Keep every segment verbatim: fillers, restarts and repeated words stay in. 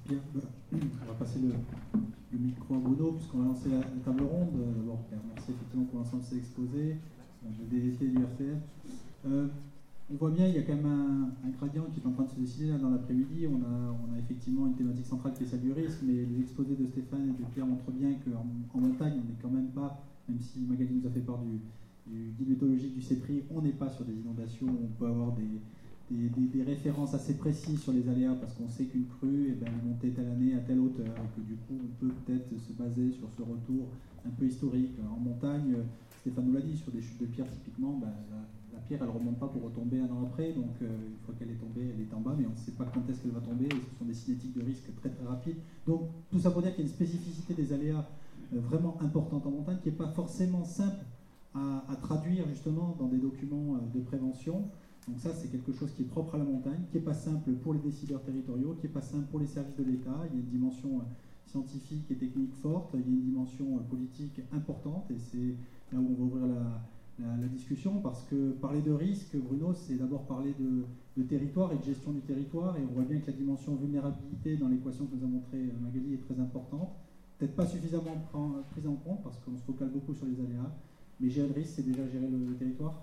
Bien, on va passer le, le micro à Bruno, puisqu'on va lancer la, la table ronde. D'abord, merci effectivement pour l'ensemble de ces exposés, le D D T du R T F. Euh, on voit bien, il y a quand même un, un gradient qui est en train de se décider là, dans l'après-midi. On a, on a effectivement une thématique centrale qui est celle du risque, mais les exposés de Stéphane et de Pierre montrent bien qu'en en montagne, on n'est quand même pas, même si Magali nous a fait part du, du guide méthodologique du CEPRI, on n'est pas sur des inondations où on peut avoir des, des, des, des références assez précises sur les aléas, parce qu'on sait qu'une crue, eh ben, elle est montée telle année à telle hauteur, et que du coup, on peut peut-être se baser sur ce retour un peu historique. En montagne, Stéphane nous l'a dit, sur des chutes de pierre, typiquement, ben, la, la pierre, elle ne remonte pas pour retomber un an après, donc euh, une fois qu'elle est tombée, elle est en bas, mais on ne sait pas quand est-ce qu'elle va tomber, et ce sont des cinétiques de risque très très rapides. Donc, tout ça pour dire qu'il y a une spécificité des aléas euh, vraiment importante en montagne, qui n'est pas forcément simple à, à traduire, justement, dans des documents euh, de prévention. Donc ça, c'est quelque chose qui est propre à la montagne, qui n'est pas simple pour les décideurs territoriaux, qui n'est pas simple pour les services de l'État. Il y a une dimension euh, scientifique et technique forte, il y a une dimension euh, politique importante, et c'est là où on va ouvrir la, la, la discussion, parce que parler de risque, Bruno, c'est d'abord parler de, de territoire et de gestion du territoire, et on voit bien que la dimension vulnérabilité dans l'équation que nous a montrée Magali est très importante, peut-être pas suffisamment prise en compte, parce qu'on se focalise beaucoup sur les aléas, mais gérer le risque, c'est déjà gérer le, le territoire.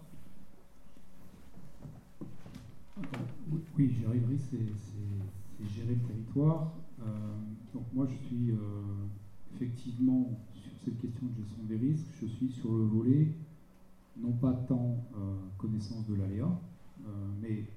Oui, gérer le risque, c'est gérer le territoire. Euh, donc moi, je suis euh, effectivement sur cette question de gestion des risques, je suis sur le volet, non pas tant euh, connaissance de l'aléa, euh, mais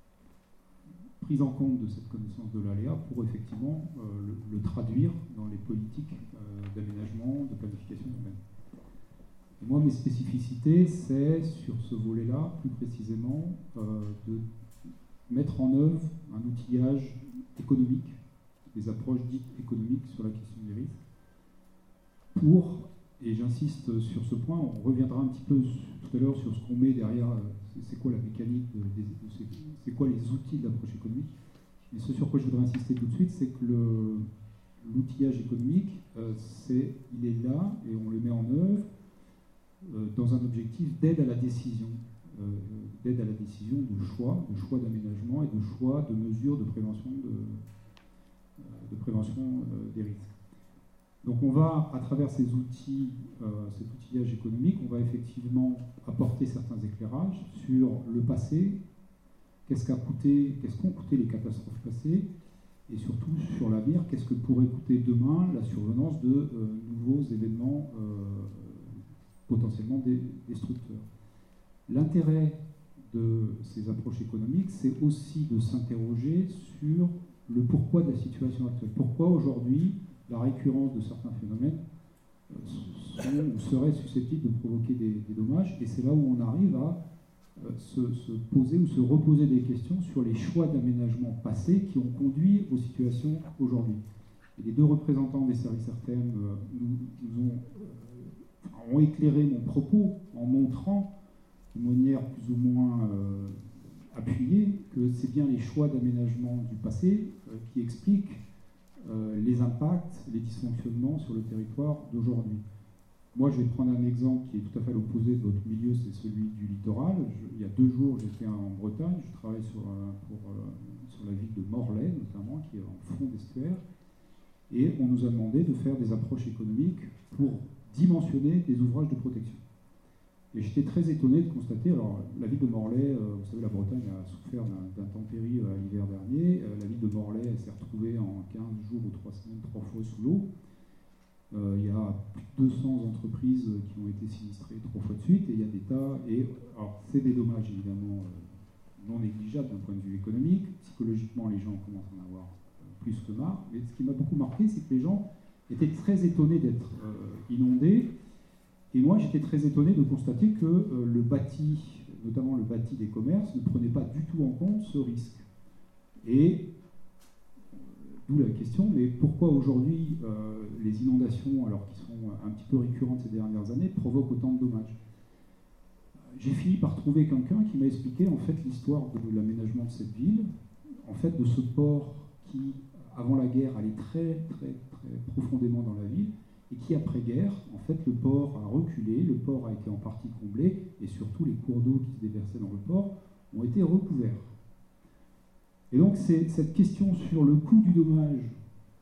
prise en compte de cette connaissance de l'aléa pour effectivement euh, le, le traduire dans les politiques euh, d'aménagement, de planification urbaine. Et moi, mes spécificités, c'est sur ce volet-là, plus précisément, euh, de mettre en œuvre un outillage économique, des approches dites économiques sur la question des risques, pour, et j'insiste sur ce point, on reviendra un petit peu tout à l'heure sur ce qu'on met derrière, c'est quoi la mécanique, de, de, de, c'est quoi les outils de l'approche économique, mais ce sur quoi je voudrais insister tout de suite, c'est que le, l'outillage économique, euh, c'est, il est là, et on le met en œuvre euh, dans un objectif d'aide à la décision. Euh, d'aide à la décision de choix, de choix d'aménagement et de choix de mesures de prévention, de, euh, de prévention euh, des risques. Donc on va, à travers ces outils, euh, cet outillage économique, on va effectivement apporter certains éclairages sur le passé, qu'est-ce qu'a coûté, qu'est-ce qu'ont coûté les catastrophes passées, et surtout sur l'avenir, qu'est-ce que pourrait coûter demain la survenance de euh, nouveaux événements euh, potentiellement destructeurs. L'intérêt de ces approches économiques, c'est aussi de s'interroger sur le pourquoi de la situation actuelle. Pourquoi aujourd'hui la récurrence de certains phénomènes sont, serait susceptible de provoquer des, des dommages, et c'est là où on arrive à euh, se, se poser ou se reposer des questions sur les choix d'aménagement passés qui ont conduit aux situations aujourd'hui. Et les deux représentants des services R T M euh, nous, nous ont, euh, ont éclairé mon propos en montrant de manière plus ou moins euh, appuyée que c'est bien les choix d'aménagement du passé euh, qui expliquent euh, les impacts, les dysfonctionnements sur le territoire d'aujourd'hui. Moi, je vais prendre un exemple qui est tout à fait à l'opposé de votre milieu, c'est celui du littoral. Je, il y a deux jours, j'étais en Bretagne, je travaille sur, euh, pour, euh, sur la ville de Morlaix, notamment, qui est en fond d'estuaire, et on nous a demandé de faire des approches économiques pour dimensionner des ouvrages de protection. Et j'étais très étonné de constater, alors la ville de Morlaix, euh, vous savez, la Bretagne a souffert d'un, d'intempéries euh, l'hiver dernier. Euh, la ville de Morlaix elle s'est retrouvée en quinze jours ou trois semaines, trois fois sous l'eau. Euh, il y a plus de deux cents entreprises qui ont été sinistrées trois fois de suite, et il y a des tas, et alors c'est des dommages évidemment euh, non négligeables d'un point de vue économique. Psychologiquement, les gens commencent à en avoir euh, plus que marre. Mais ce qui m'a beaucoup marqué, c'est que les gens étaient très étonnés d'être euh, inondés. Et moi, j'étais très étonné de constater que euh, le bâti, notamment le bâti des commerces, ne prenait pas du tout en compte ce risque. Et euh, d'où la question, mais pourquoi aujourd'hui euh, les inondations, alors qui sont un petit peu récurrentes ces dernières années, provoquent autant de dommages? J'ai fini par trouver quelqu'un qui m'a expliqué en fait l'histoire de l'aménagement de cette ville, en fait de ce port qui, avant la guerre, allait très très très profondément dans la ville, et qui, après-guerre, en fait, le port a reculé, le port a été en partie comblé, et surtout les cours d'eau qui se déversaient dans le port ont été recouverts. Et donc, c'est cette question sur le coût du dommage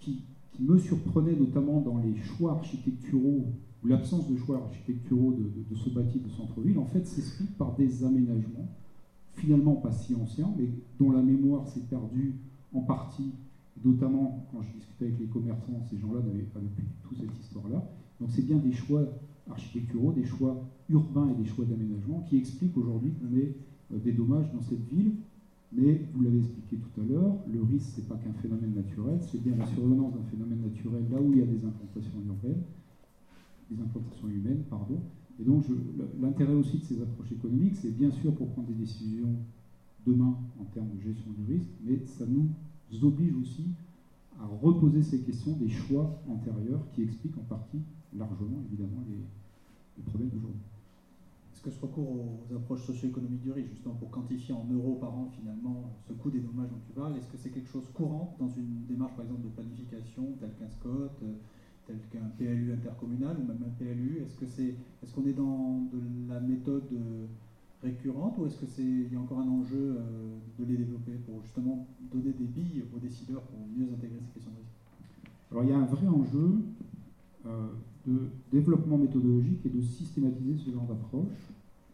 qui, qui me surprenait notamment dans les choix architecturaux, ou l'absence de choix architecturaux de, de, de ce bâti de centre-ville, en fait, s'explique par des aménagements, finalement pas si anciens, mais dont la mémoire s'est perdue en partie, notamment quand je discutais avec les commerçants, ces gens-là n'avaient pas depuis tout cette histoire-là. Donc c'est bien des choix architecturaux, des choix urbains et des choix d'aménagement qui expliquent aujourd'hui qu'on ait euh, des dommages dans cette ville. Mais vous l'avez expliqué tout à l'heure, le risque, ce n'est pas qu'un phénomène naturel, c'est bien la survenance d'un phénomène naturel là où il y a des implantations urbaines, des implantations humaines, pardon. Et donc je, l'intérêt aussi de ces approches économiques, c'est bien sûr pour prendre des décisions demain en termes de gestion du risque, mais ça nous oblige aussi à reposer ces questions des choix antérieurs qui expliquent en partie largement, évidemment, les, les problèmes d'aujourd'hui. Est-ce que ce recours aux approches socio-économiques du risque, justement pour quantifier en euros par an finalement ce coût des dommages dont tu parles, est-ce que c'est quelque chose courant dans une démarche par exemple de planification telle qu'un SCOT, tel qu'un P L U intercommunal ou même un P L U? Est-ce que c'est, est-ce qu'on est dans de la méthode récurrente ou est-ce que c'est, il y a encore un enjeu de les développer pour justement donner des billes aux décideurs pour mieux intégrer ces questions de risque? Alors il y a un vrai enjeu euh, de développement méthodologique et de systématiser ce genre d'approche.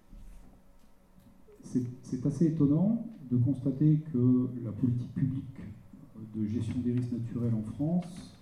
C'est, c'est assez étonnant de constater que la politique publique de gestion des risques naturels en France,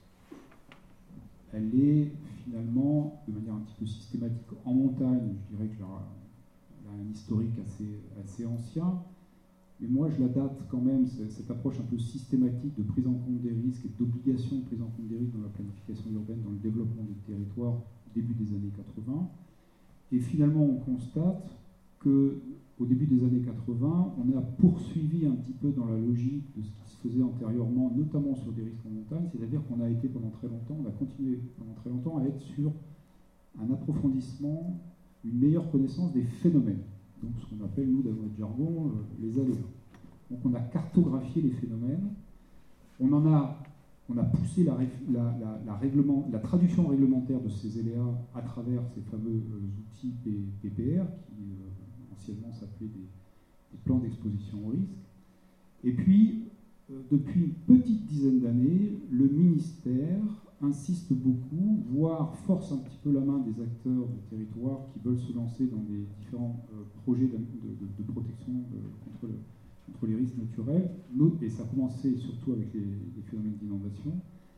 elle est finalement, de manière un petit peu systématique, en montagne. Je dirais qu'elle a un historique assez, assez ancien, mais moi je la date quand même, cette approche un peu systématique de prise en compte des risques et d'obligation de prise en compte des risques dans la planification urbaine, dans le développement des territoires au début des années quatre-vingts. Et finalement, on constate qu'au début des années quatre-vingts, on a poursuivi un petit peu dans la logique de ce qui se faisait antérieurement, notamment sur des risques en montagne, c'est-à-dire qu'on a été pendant très longtemps, on a continué pendant très longtemps à être sur un approfondissement, une meilleure connaissance des phénomènes. Donc ce qu'on appelle, nous, dans notre jargon, euh, les aléas. Donc on a cartographié les phénomènes, on en a, on a poussé la, la, la, la, règlement, la traduction réglementaire de ces aléas à travers ces fameux euh, outils P P R, qui euh, anciennement s'appelaient des, des plans d'exposition au risque. Et puis, euh, depuis une petite dizaine d'années, le ministère insiste beaucoup, voire force un petit peu la main des acteurs du territoire qui veulent se lancer dans des différents euh, projets de, de, de protection de, contre, le, contre les risques naturels, et ça a commencé surtout avec les, les phénomènes d'inondation,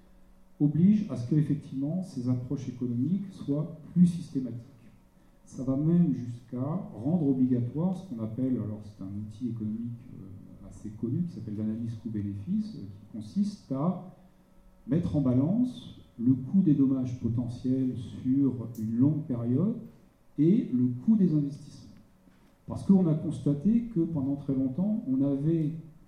oblige à ce qu'effectivement ces approches économiques soient plus systématiques. Ça va même jusqu'à rendre obligatoire ce qu'on appelle, alors c'est un outil économique euh, assez connu qui s'appelle l'analyse coût-bénéfice, euh, qui consiste à mettre en balance le coût des dommages potentiels sur une longue période et le coût des investissements. Parce qu'on a constaté que pendant très longtemps, on avait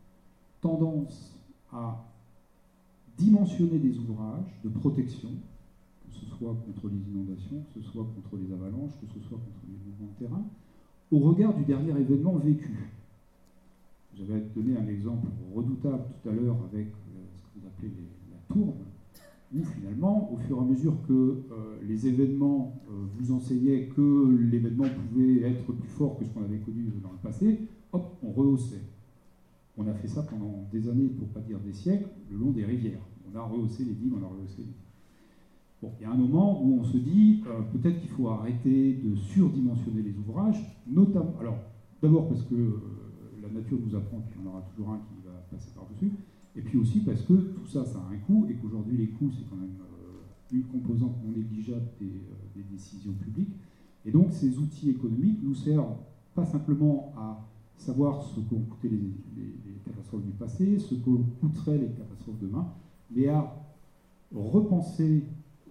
tendance à dimensionner des ouvrages de protection, que ce soit contre les inondations, que ce soit contre les avalanches, que ce soit contre les mouvements de terrain, au regard du dernier événement vécu. J'avais donné un exemple redoutable tout à l'heure avec ce que vous appelez les tourne, où finalement, au fur et à mesure que euh, les événements euh, vous enseignaient que l'événement pouvait être plus fort que ce qu'on avait connu dans le passé, hop, on rehaussait. On a fait ça pendant des années, pour ne pas dire des siècles, le long des rivières. On a rehaussé les digues, on a rehaussé les digues. Bon, il y a un moment où on se dit, euh, peut-être qu'il faut arrêter de surdimensionner les ouvrages, notamment, alors, d'abord parce que euh, la nature nous apprend qu'il y en aura toujours un qui va passer par-dessus, et puis aussi parce que tout ça, ça a un coût, et qu'aujourd'hui, les coûts, c'est quand même euh, une composante non négligeable des, euh, des décisions publiques. Et donc, ces outils économiques nous servent pas simplement à savoir ce qu'ont coûté les, les, les catastrophes du passé, ce que coûteraient les catastrophes demain, mais à repenser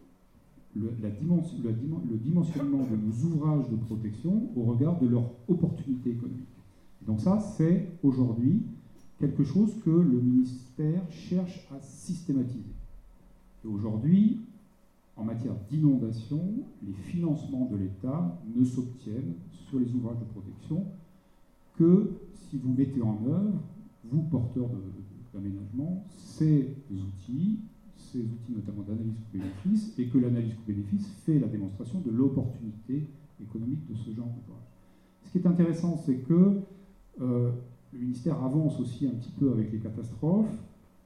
le, la dimension, le, le dimensionnement de nos ouvrages de protection au regard de leur opportunité économique. Et donc ça, c'est aujourd'hui quelque chose que le ministère cherche à systématiser. Et aujourd'hui, en matière d'inondation, les financements de l'État ne s'obtiennent sur les ouvrages de protection que si vous mettez en œuvre, vous, porteurs de, de, d'aménagement, ces outils, ces outils notamment d'analyse coût-bénéfice, et que l'analyse coût-bénéfice fait la démonstration de l'opportunité économique de ce genre d'ouvrage. Ce qui est intéressant, c'est que euh, le ministère avance aussi un petit peu avec les catastrophes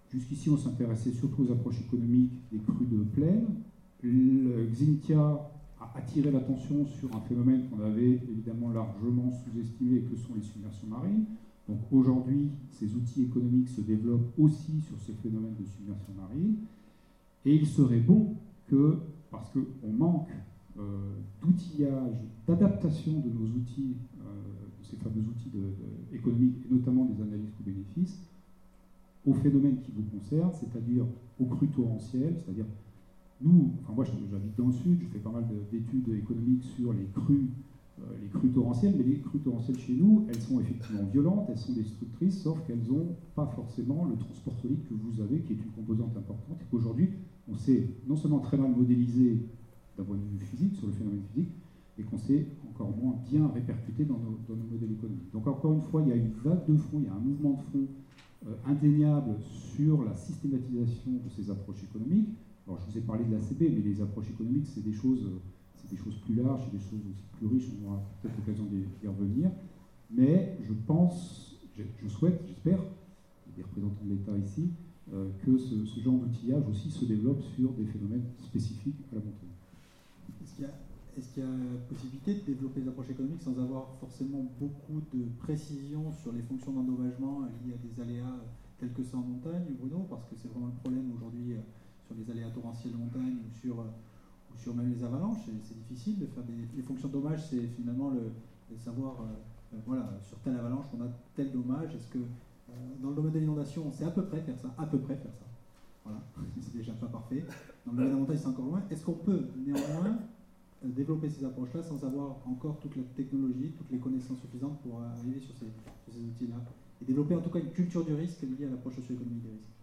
Jusqu'ici, on s'intéressait surtout aux approches économiques des crues de plaine. Le Xynthia a attiré l'attention sur un phénomène qu'on avait évidemment largement sous-estimé, que sont les submersions marines. Donc aujourd'hui, ces outils économiques se développent aussi sur ce phénomène de submersion marine. Et il serait bon que, parce qu'on manque euh, d'outillage, d'adaptation de nos outils, euh, de ces fameux outils de, de, économiques, et notamment des analyses coûts-bénéfices, au phénomène qui vous concerne, c'est-à-dire aux crues torrentielles, c'est-à-dire nous, enfin moi j'habite dans le sud, je fais pas mal d'études économiques sur les crues, euh, les crues torrentielles, mais les crues torrentielles chez nous, elles sont effectivement violentes, elles sont destructrices, sauf qu'elles n'ont pas forcément le transport solide que vous avez, qui est une composante importante, et qu'aujourd'hui, on s'est non seulement très mal modélisé d'un point de vue physique, sur le phénomène physique, et qu'on s'est encore moins bien répercuté dans nos, dans nos modèles économiques. Donc encore une fois, il y a une vague de fond, il y a un mouvement de fond euh, indéniable sur la systématisation de ces approches économiques. Alors, je vous ai parlé de l'A C B, mais les approches économiques, c'est des choses, c'est des choses plus larges, c'est des choses aussi plus riches, on aura peut-être l'occasion d'y revenir. Mais je pense, je souhaite, j'espère, des représentants de l'État ici, euh, que ce, ce genre d'outillage aussi se développe sur des phénomènes spécifiques à la montagne. Est-ce qu'il y a, est-ce qu'il y a possibilité de développer des approches économiques sans avoir forcément beaucoup de précision sur les fonctions d'endommagement liées à des aléas tels que ça en montagne, Bruno? Parce que c'est vraiment le problème aujourd'hui sur les aléas torrentiels de montagne ou sur, ou sur même les avalanches. C'est difficile de faire des les fonctions de dommage, c'est finalement le, de savoir, euh, voilà, sur telle avalanche, on a tel dommage. Est-ce que euh, dans le domaine de l'inondation, on sait à peu près faire ça, à peu près faire ça. Voilà, c'est déjà pas parfait. Dans le domaine de la montagne, c'est encore loin. Est-ce qu'on peut néanmoins euh, développer ces approches-là sans avoir encore toute la technologie, toutes les connaissances suffisantes pour euh, arriver sur ces, sur ces outils-là, et développer en tout cas une culture du risque liée à l'approche socio-économique des risques?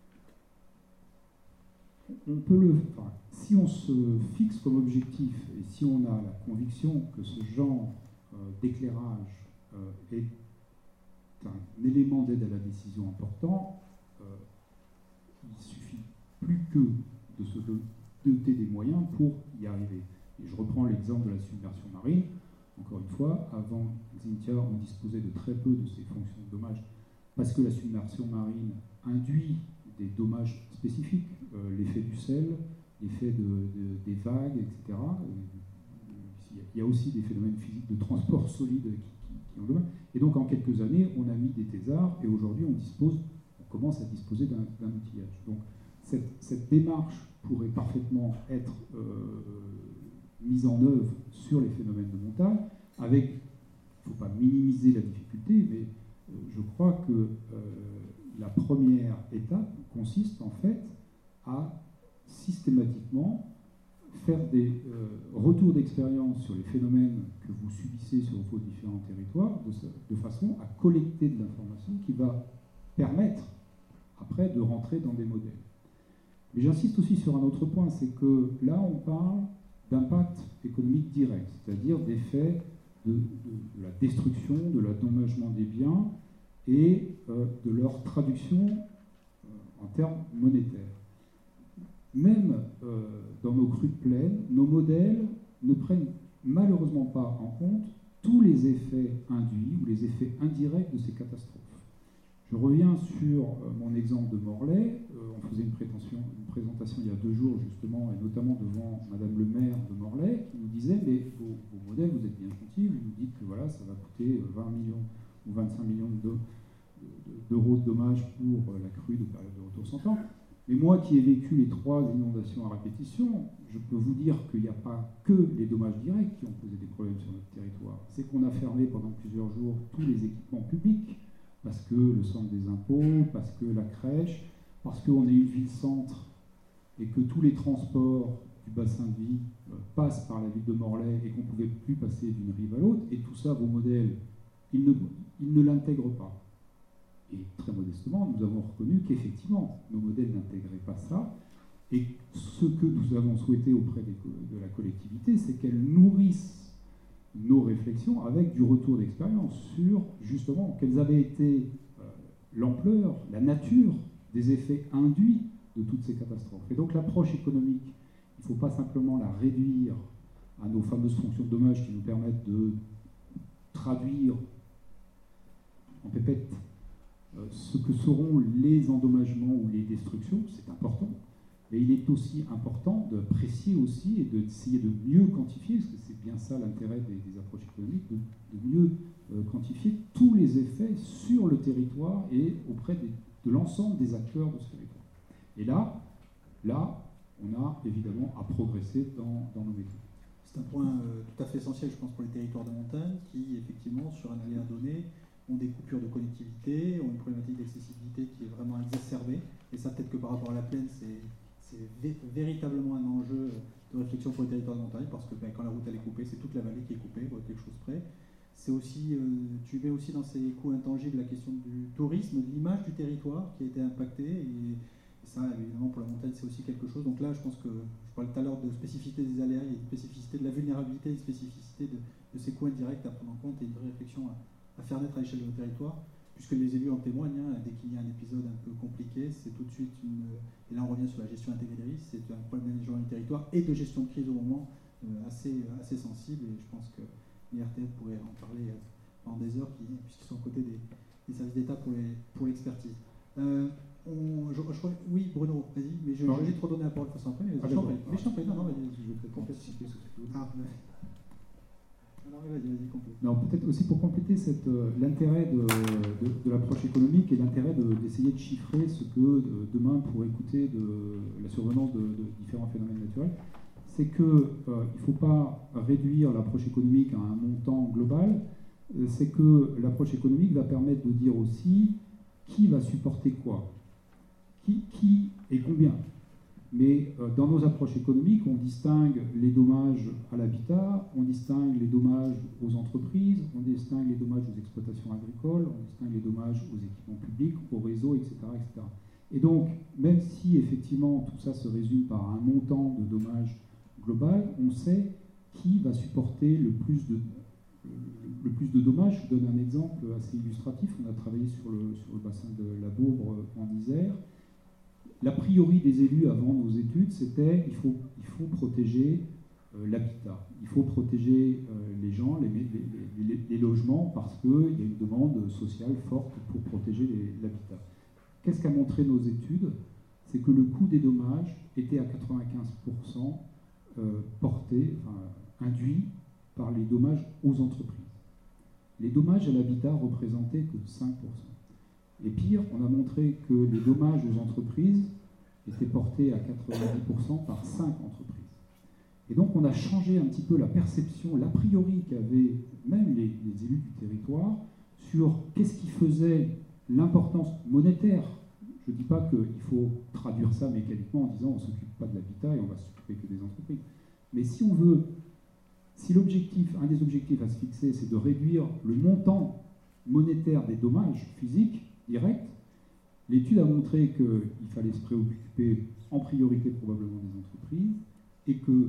On peut le, enfin, si on se fixe comme objectif et si on a la conviction que ce genre euh, d'éclairage euh, est un élément d'aide à la décision important, euh, il suffit plus que de se doter des moyens pour y arriver. Et je reprends l'exemple de la submersion marine. Encore une fois, avant Xynthia, on disposait de très peu de ces fonctions de dommage parce que la submersion marine induit des dommages spécifiques, euh, l'effet du sel, l'effet de, de, des vagues, et cetera. Il y a aussi des phénomènes physiques de transport solide qui, qui, qui endommagent. Et donc en quelques années, on a mis des thésards et aujourd'hui on dispose, on commence à disposer d'un outillage. Donc cette, cette démarche pourrait parfaitement être euh, mise en œuvre sur les phénomènes de montagne, avec, il ne faut pas minimiser la difficulté, mais euh, je crois que euh, la première étape consiste en fait à systématiquement faire des euh, retours d'expérience sur les phénomènes que vous subissez sur vos différents territoires, de, de façon à collecter de l'information qui va permettre après de rentrer dans des modèles. Mais j'insiste aussi sur un autre point, c'est que là on parle d'impact économique direct, c'est-à-dire d'effets de, de, de la destruction, de l'endommagement des biens et euh, de leur traduction euh, en termes monétaires. Même euh, dans nos crues de plaine, nos modèles ne prennent malheureusement pas en compte tous les effets induits ou les effets indirects de ces catastrophes. Je reviens sur euh, mon exemple de Morlaix. Euh, on faisait une, une présentation il y a deux jours justement, et notamment devant Madame le maire de Morlaix, qui nous disait, mais vos, vos modèles, vous êtes bien gentils, vous nous dites que voilà, ça va coûter vingt millions ou vingt-cinq millions d'euros de dommages pour la crue de période de retour cent ans. Mais moi qui ai vécu les trois inondations à répétition, je peux vous dire qu'il n'y a pas que les dommages directs qui ont posé des problèmes sur notre territoire. C'est qu'on a fermé pendant plusieurs jours tous les équipements publics, parce que le centre des impôts, parce que la crèche, parce qu'on est une ville-centre et que tous les transports du bassin de vie euh, passent par la ville de Morlaix et qu'on ne pouvait plus passer d'une rive à l'autre. Et tout ça, vos modèles, ils ne, ils ne l'intègrent pas. Et très modestement, nous avons reconnu qu'effectivement, nos modèles n'intégraient pas ça. Et ce que nous avons souhaité auprès des, de la collectivité, c'est qu'elle nourrisse nos réflexions avec du retour d'expérience sur, justement, quelles avaient été euh, l'ampleur, la nature des effets induits de toutes ces catastrophes. Et donc l'approche économique, il ne faut pas simplement la réduire à nos fameuses fonctions de dommage qui nous permettent de traduire en pépette euh, ce que seront les endommagements ou les destructions, c'est important. Mais il est aussi important d'apprécier aussi et d'essayer de mieux quantifier, parce que c'est bien ça l'intérêt des, des approches économiques, de, de mieux euh, quantifier tous les effets sur le territoire et auprès des, de l'ensemble des acteurs de ce territoire. Et là, là, on a évidemment à progresser dans, dans nos méthodes. C'est un point euh, tout à fait essentiel, je pense, pour les territoires de montagne qui, effectivement, sur un aléa donné, ont des coupures de connectivité, ont une problématique d'accessibilité qui est vraiment exacerbée. Et ça, peut-être que par rapport à la plaine, c'est, c'est vé- véritablement un enjeu de réflexion pour les territoires de montagne, parce que ben, quand la route elle est coupée, c'est toute la vallée qui est coupée, ou quelque chose près. C'est aussi, euh, tu mets aussi dans ces coûts intangibles la question du tourisme, de l'image du territoire qui a été impactée. Et, et ça, évidemment, pour la montagne, c'est aussi quelque chose. Donc là, je pense que, je parlais tout à l'heure de spécificité des aléas, il y a une spécificité de la vulnérabilité, une spécificité de, de ces coûts indirects à prendre en compte et une vraie réflexion à, à faire naître à l'échelle de nos territoires, puisque les élus en témoignent. Hein, dès qu'il y a un épisode un peu compliqué, c'est tout de suite une... Et là, on revient sur la gestion intégrée des risques, c'est un problème d'aménagement du territoire et de gestion de crise au moment euh, assez, assez sensible, et je pense que l'I R T F pourrait en parler euh, pendant des heures, qui, puisqu'ils sont aux côtés des, des services d'État pour, les, pour l'expertise. Euh, on, je, je, oui, Bruno, vas-y, mais je vais trop donner la parole de façon après. Mais ah, je t'en prie, mais je t'en prie, non, non, vas-y, je vais peut-être compléter. Ah, non, mais vas-y, vas-y, complète. Non, peut-être aussi pour compléter cette, euh, l'intérêt de, de, de l'approche économique et l'intérêt de, d'essayer de chiffrer ce que de, demain pourrait coûter de la survenance de, de différents phénomènes naturels, c'est qu'il euh, ne faut pas réduire l'approche économique à un montant global, euh, c'est que l'approche économique va permettre de dire aussi qui va supporter quoi, qui, qui et combien. Mais euh, dans nos approches économiques, on distingue les dommages à l'habitat, on distingue les dommages aux entreprises, on distingue les dommages aux exploitations agricoles, on distingue les dommages aux équipements publics, aux réseaux, et cetera, et cetera. Et donc, même si effectivement tout ça se résume par un montant de dommages global, on sait qui va supporter le plus de, le plus de dommages. Je vous donne un exemple assez illustratif. On a travaillé sur le, sur le bassin de la Bourbre en Isère. La priori des élus avant nos études, c'était il faut, il faut protéger euh, l'habitat, il faut protéger euh, les gens, les, les, les, les logements, parce qu'il y a une demande sociale forte pour protéger les, l'habitat. Qu'est-ce qu'a montré nos études? C'est que le coût des dommages était à quatre-vingt-quinze pour cent euh, porté, enfin, induit par les dommages aux entreprises. Les dommages à l'habitat représentaient que cinq pour cent. Et pire, on a montré que les dommages aux entreprises étaient portés à quatre-vingt-dix pour cent par cinq entreprises. Et donc on a changé un petit peu la perception, l'a priori qu'avaient même les, les élus du territoire sur qu'est-ce qui faisait l'importance monétaire. Je ne dis pas qu'il faut traduire ça mécaniquement en disant on ne s'occupe pas de l'habitat et on va s'occuper que des entreprises. Mais si on veut, si l'objectif, un des objectifs à se fixer, c'est de réduire le montant monétaire des dommages physiques, direct, l'étude a montré qu'il fallait se préoccuper en priorité probablement des entreprises et que,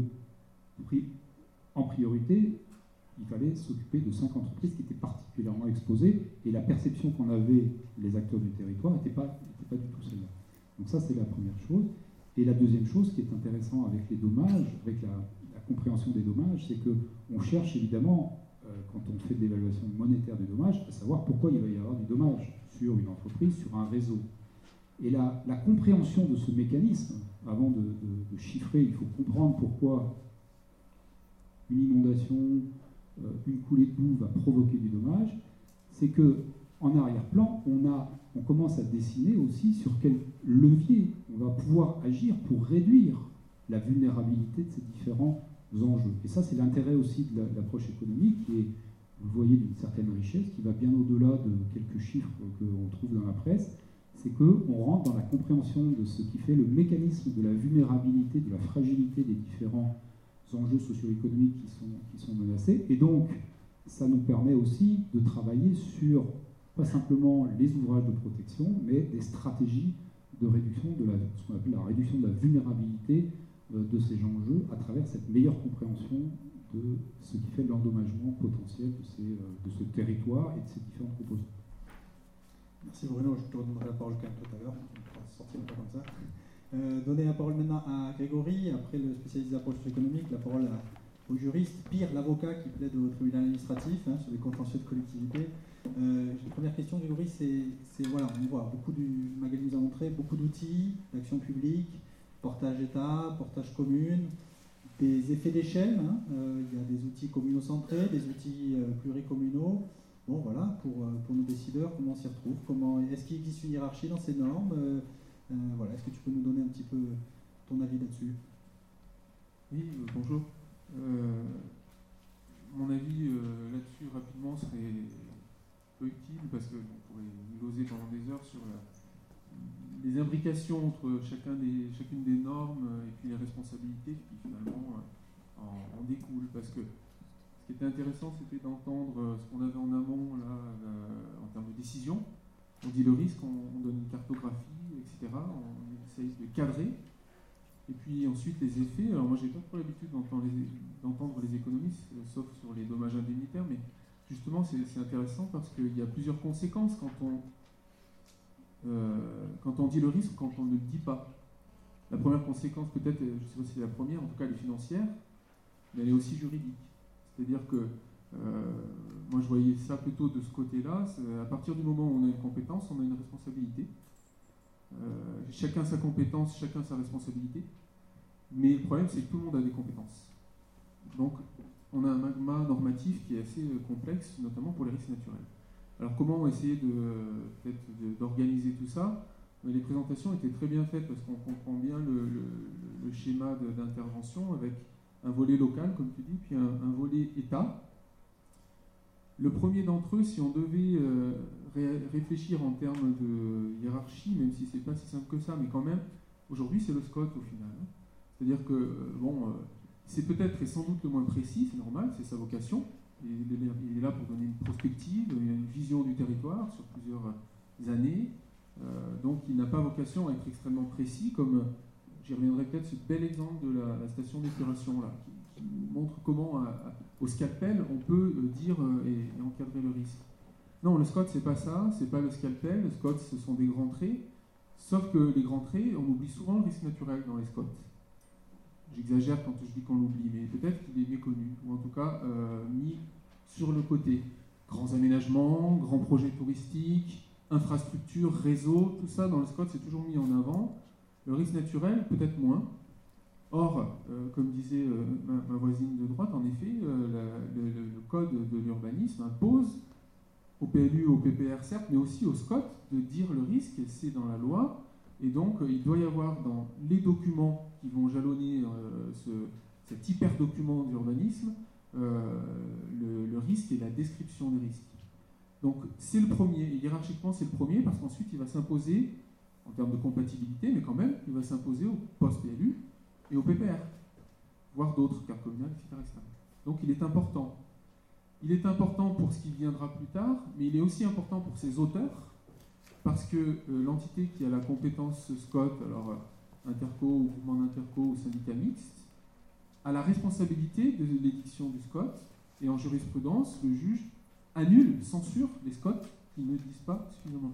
en priorité, il fallait s'occuper de cinq entreprises qui étaient particulièrement exposées et la perception qu'en avaient les acteurs du territoire n'était pas, n'était pas du tout celle-là. Donc ça, c'est la première chose. Et la deuxième chose qui est intéressante avec les dommages, avec la, la compréhension des dommages, c'est qu'on cherche évidemment, euh, quand on fait de l'évaluation monétaire des dommages, à savoir pourquoi il va y avoir du dommage sur une entreprise, sur un réseau. Et la, la compréhension de ce mécanisme, avant de, de, de chiffrer, il faut comprendre pourquoi une inondation, euh, une coulée de boue va provoquer du dommage, c'est qu'en arrière-plan, on, a, on commence à dessiner aussi sur quel levier on va pouvoir agir pour réduire la vulnérabilité de ces différents enjeux. Et ça, c'est l'intérêt aussi de, la, de l'approche économique, qui est, vous le voyez, d'une certaine richesse, qui va bien au-delà de quelques chiffres qu'on trouve dans la presse, c'est qu'on rentre dans la compréhension de ce qui fait le mécanisme de la vulnérabilité, de la fragilité des différents enjeux socio-économiques qui sont, qui sont menacés. Et donc, ça nous permet aussi de travailler sur, pas simplement les ouvrages de protection, mais des stratégies de réduction de la, ce qu'on appelle la réduction de la vulnérabilité de ces enjeux à travers cette meilleure compréhension de ce qui fait l'endommagement potentiel de, ces, de ce territoire et de ces différentes composantes. Merci Bruno, je te redonnerai la parole quand même tout à l'heure, on pourra sortir un peu comme ça. Euh, donner la parole maintenant à Grégory, après le spécialiste des approches économiques, la parole à, au juriste, pire l'avocat qui plaide au tribunal administratif hein, sur les contentieux de collectivité. Euh, la première question du jury, c'est, voilà, on voit beaucoup du Magali nous a montré, beaucoup d'outils, d'action publique, portage État, portage commune, des effets d'échelle, hein, euh, il y a des outils communocentrés, des outils euh, pluricommunaux. Bon, voilà, pour, euh, pour nos décideurs, comment on s'y retrouve, comment, est-ce qu'il existe une hiérarchie dans ces normes, euh, euh, voilà, est-ce que tu peux nous donner un petit peu ton avis là-dessus? Oui, euh, bonjour. Euh, mon avis euh, là-dessus rapidement serait peu utile parce qu'on pourrait gloser pendant des heures sur la, les imbrications entre chacun des, chacune des normes et puis les responsabilités qui finalement en, en découlent. Parce que ce qui était intéressant, c'était d'entendre ce qu'on avait en amont là, euh, en termes de décision. On dit le risque, on, on donne une cartographie, et cetera. On essaye de cadrer. Et puis ensuite les effets. Alors moi j'ai pas trop l'habitude d'entendre les, d'entendre les économistes, euh, sauf sur les dommages indemnitaires, mais justement c'est, c'est intéressant parce qu'il y a plusieurs conséquences quand on, euh, quand on dit le risque, quand on ne le dit pas. La première conséquence peut-être, je ne sais pas si c'est la première, en tout cas elle est financière, mais elle est aussi juridique. C'est-à-dire que euh, moi je voyais ça plutôt de ce côté-là. À partir du moment où on a une compétence, on a une responsabilité. Euh, chacun sa compétence, chacun sa responsabilité. Mais le problème, c'est que tout le monde a des compétences. Donc, on a un magma normatif qui est assez complexe, notamment pour les risques naturels. Alors, comment essayer de, peut-être de, d'organiser tout ça? Mais les présentations étaient très bien faites parce qu'on comprend bien le, le, le schéma de, d'intervention avec un volet local, comme tu dis, puis un, un volet État. Le premier d'entre eux, si on devait euh, ré- réfléchir en termes de hiérarchie, même si c'est pas si simple que ça, mais quand même, aujourd'hui, c'est le SCOT au final. Hein. C'est-à-dire que, euh, bon, euh, c'est peut-être et sans doute le moins précis, c'est normal, c'est sa vocation. Il est, il est là pour donner une prospective, une vision du territoire sur plusieurs années. Euh, donc, il n'a pas vocation à être extrêmement précis, comme j'y reviendrai peut-être, ce bel exemple de la, la station d'épuration, là, qui, qui montre comment, à, à, au scalpel, on peut euh, dire euh, et, et encadrer le risque. Non, le SCOT, c'est pas ça, c'est pas le scalpel. Le SCOT, ce sont des grands traits. Sauf que les grands traits, on oublie souvent le risque naturel dans les SCOT. J'exagère quand je dis qu'on l'oublie, mais peut-être qu'il est méconnu, ou en tout cas euh, mis sur le côté. Grands aménagements, grands projets touristiques, infrastructures, réseaux, tout ça dans le SCOT, c'est toujours mis en avant. Le risque naturel, peut-être moins. Or, euh, comme disait euh, ma, ma voisine de droite, en effet, euh, la, le, le code de l'urbanisme impose au P L U, au P P R certes, mais aussi au SCOT de dire le risque, c'est dans la loi. Et donc, euh, il doit y avoir dans les documents qui vont jalonner euh, ce, cet hyper-document d'urbanisme euh, le, le risque et la description des risques. Donc, c'est le premier. Et hiérarchiquement, c'est le premier parce qu'ensuite, il va s'imposer, en termes de compatibilité, mais quand même, il va s'imposer au post-P L U et au P P R, voire d'autres, cartes communales, et cetera, et cetera. Donc, il est important. Il est important pour ce qui viendra plus tard, mais il est aussi important pour ses auteurs, parce que euh, l'entité qui a la compétence SCOT, alors euh, interco ou mouvement d'interco ou syndicat mixte, a la responsabilité de l'édiction du SCOT, et en jurisprudence, le juge annule, censure les SCOT qui ne disent pas suffisamment.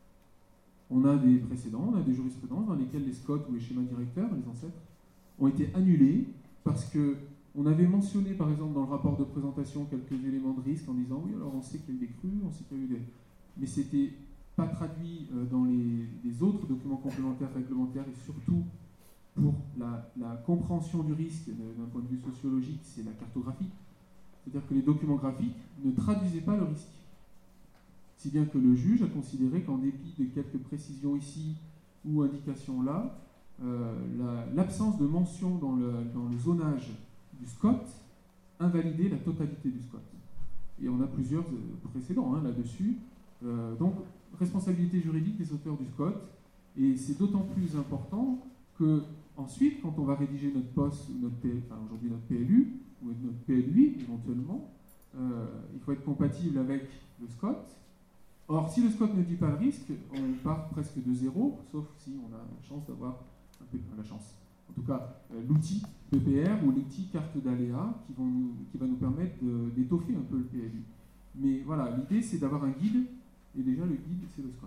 On a des précédents, on a des jurisprudences dans lesquelles les SCOT ou les schémas directeurs, les ancêtres, ont été annulés parce que on avait mentionné, par exemple, dans le rapport de présentation quelques éléments de risque en disant oui, alors on sait qu'il y a eu des crues, on sait qu'il y a eu des... Mais c'était pas traduit euh, dans les, les autres documents complémentaires réglementaires et surtout pour la, la compréhension du risque d'un point de vue sociologique, c'est la cartographie. C'est-à-dire que les documents graphiques ne traduisaient pas le risque. Si bien que le juge a considéré qu'en dépit de quelques précisions ici ou indications là, euh, la, l'absence de mention dans le, dans le zonage du SCOT invalidait la totalité du SCOT. Et on a plusieurs euh, précédents hein, là-dessus. Euh, donc, responsabilité juridique des auteurs du SCOT, et c'est d'autant plus important que ensuite, quand on va rédiger notre P O S, notre P, enfin aujourd'hui notre P L U, ou notre P L U I éventuellement, euh, il faut être compatible avec le SCOT. Or, si le SCOT ne dit pas le risque, on part presque de zéro, sauf si on a la chance d'avoir un peu la chance. En tout cas, euh, l'outil P P R ou l'outil carte d'aléa qui, vont nous, qui va nous permettre de, d'étoffer un peu le P L U. Mais voilà, l'idée c'est d'avoir un guide, et déjà le guide c'est le SCOT.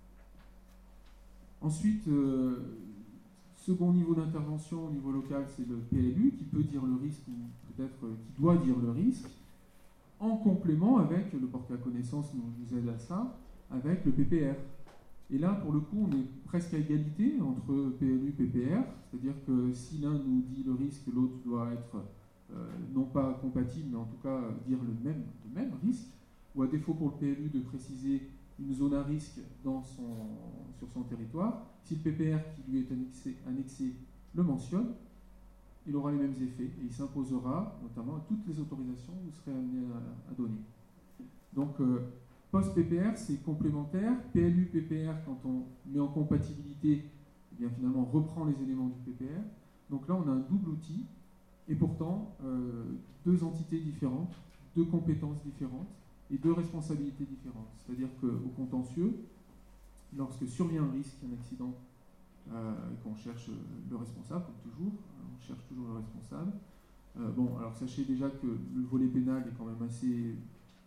Ensuite, euh, second niveau d'intervention au niveau local, c'est le P L U qui peut dire le risque, ou peut-être euh, qui doit dire le risque. en complément avec, le portée à connaissance nous, nous aide à ça, avec le P P R. Et là, pour le coup, on est presque à égalité entre P L U et P P R, c'est-à-dire que si l'un nous dit le risque, l'autre doit être euh, non pas compatible, mais en tout cas dire le même, le même risque, ou à défaut pour le P L U de préciser une zone à risque dans son, sur son territoire, si le P P R qui lui est annexé, annexé le mentionne, il aura les mêmes effets et il s'imposera notamment à toutes les autorisations que vous serez amené à, à donner. Donc, euh, post-P P R, c'est complémentaire. P L U, P P R, quand on met en compatibilité, eh bien, finalement, on reprend les éléments du P P R. Donc là, on a un double outil et pourtant euh, deux entités différentes, deux compétences différentes et deux responsabilités différentes. C'est-à-dire qu'au contentieux, lorsque survient un risque, un accident, euh, et qu'on cherche le responsable, comme toujours, on cherche toujours le responsable. Euh, bon, alors sachez déjà que le volet pénal est quand même assez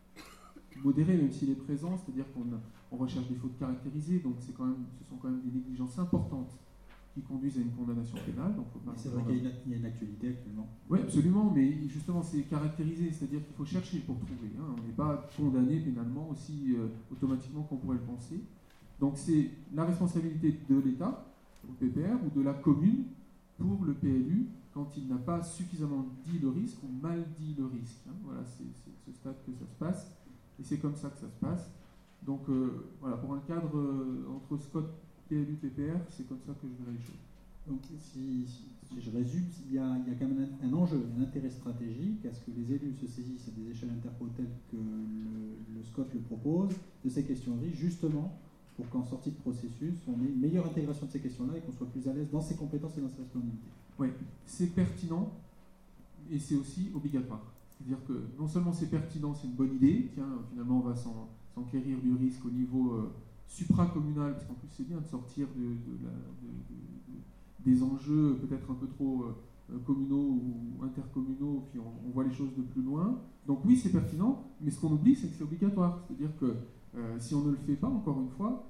modéré, même s'il est présent, c'est-à-dire qu'on on recherche des fautes caractérisées, donc c'est quand même, ce sont quand même des négligences importantes qui conduisent à une condamnation pénale. Donc faut pas c'est vrai qu'il y a, une, il y a une actualité actuellement. Oui, absolument, mais justement c'est caractérisé, c'est-à-dire qu'il faut chercher pour trouver. Hein. On n'est pas condamné pénalement aussi euh, automatiquement qu'on pourrait le penser. Donc c'est la responsabilité de l'État, au P P R, ou de la commune pour le P L U quand il n'a pas suffisamment dit le risque ou mal dit le risque. Hein. Voilà, c'est ce stade que ça se passe, et c'est comme ça que ça se passe. Donc euh, voilà, pour un cadre euh, entre Scott, P L U, P P R, c'est comme ça que je verrai les choses. Donc si, si, si je résume, il y, a, il y a quand même un, un enjeu, un intérêt stratégique à ce que les élus se saisissent à des échelles interpro telles que le, le Scott le propose, de ces questions de risque, justement pour qu'en sortie de processus, on ait une meilleure intégration de ces questions-là et qu'on soit plus à l'aise dans ses compétences et dans ses responsabilités. Oui, c'est pertinent et c'est aussi obligatoire. C'est-à-dire que non seulement c'est pertinent, c'est une bonne idée, tiens, finalement on va s'enquérir du risque au niveau euh, supracommunal, parce qu'en plus c'est bien de sortir de, de la, de, de, des enjeux peut-être un peu trop euh, communaux ou intercommunaux, puis on, on voit les choses de plus loin. Donc oui, c'est pertinent, mais ce qu'on oublie, c'est que c'est obligatoire. C'est-à-dire que euh, si on ne le fait pas, encore une fois,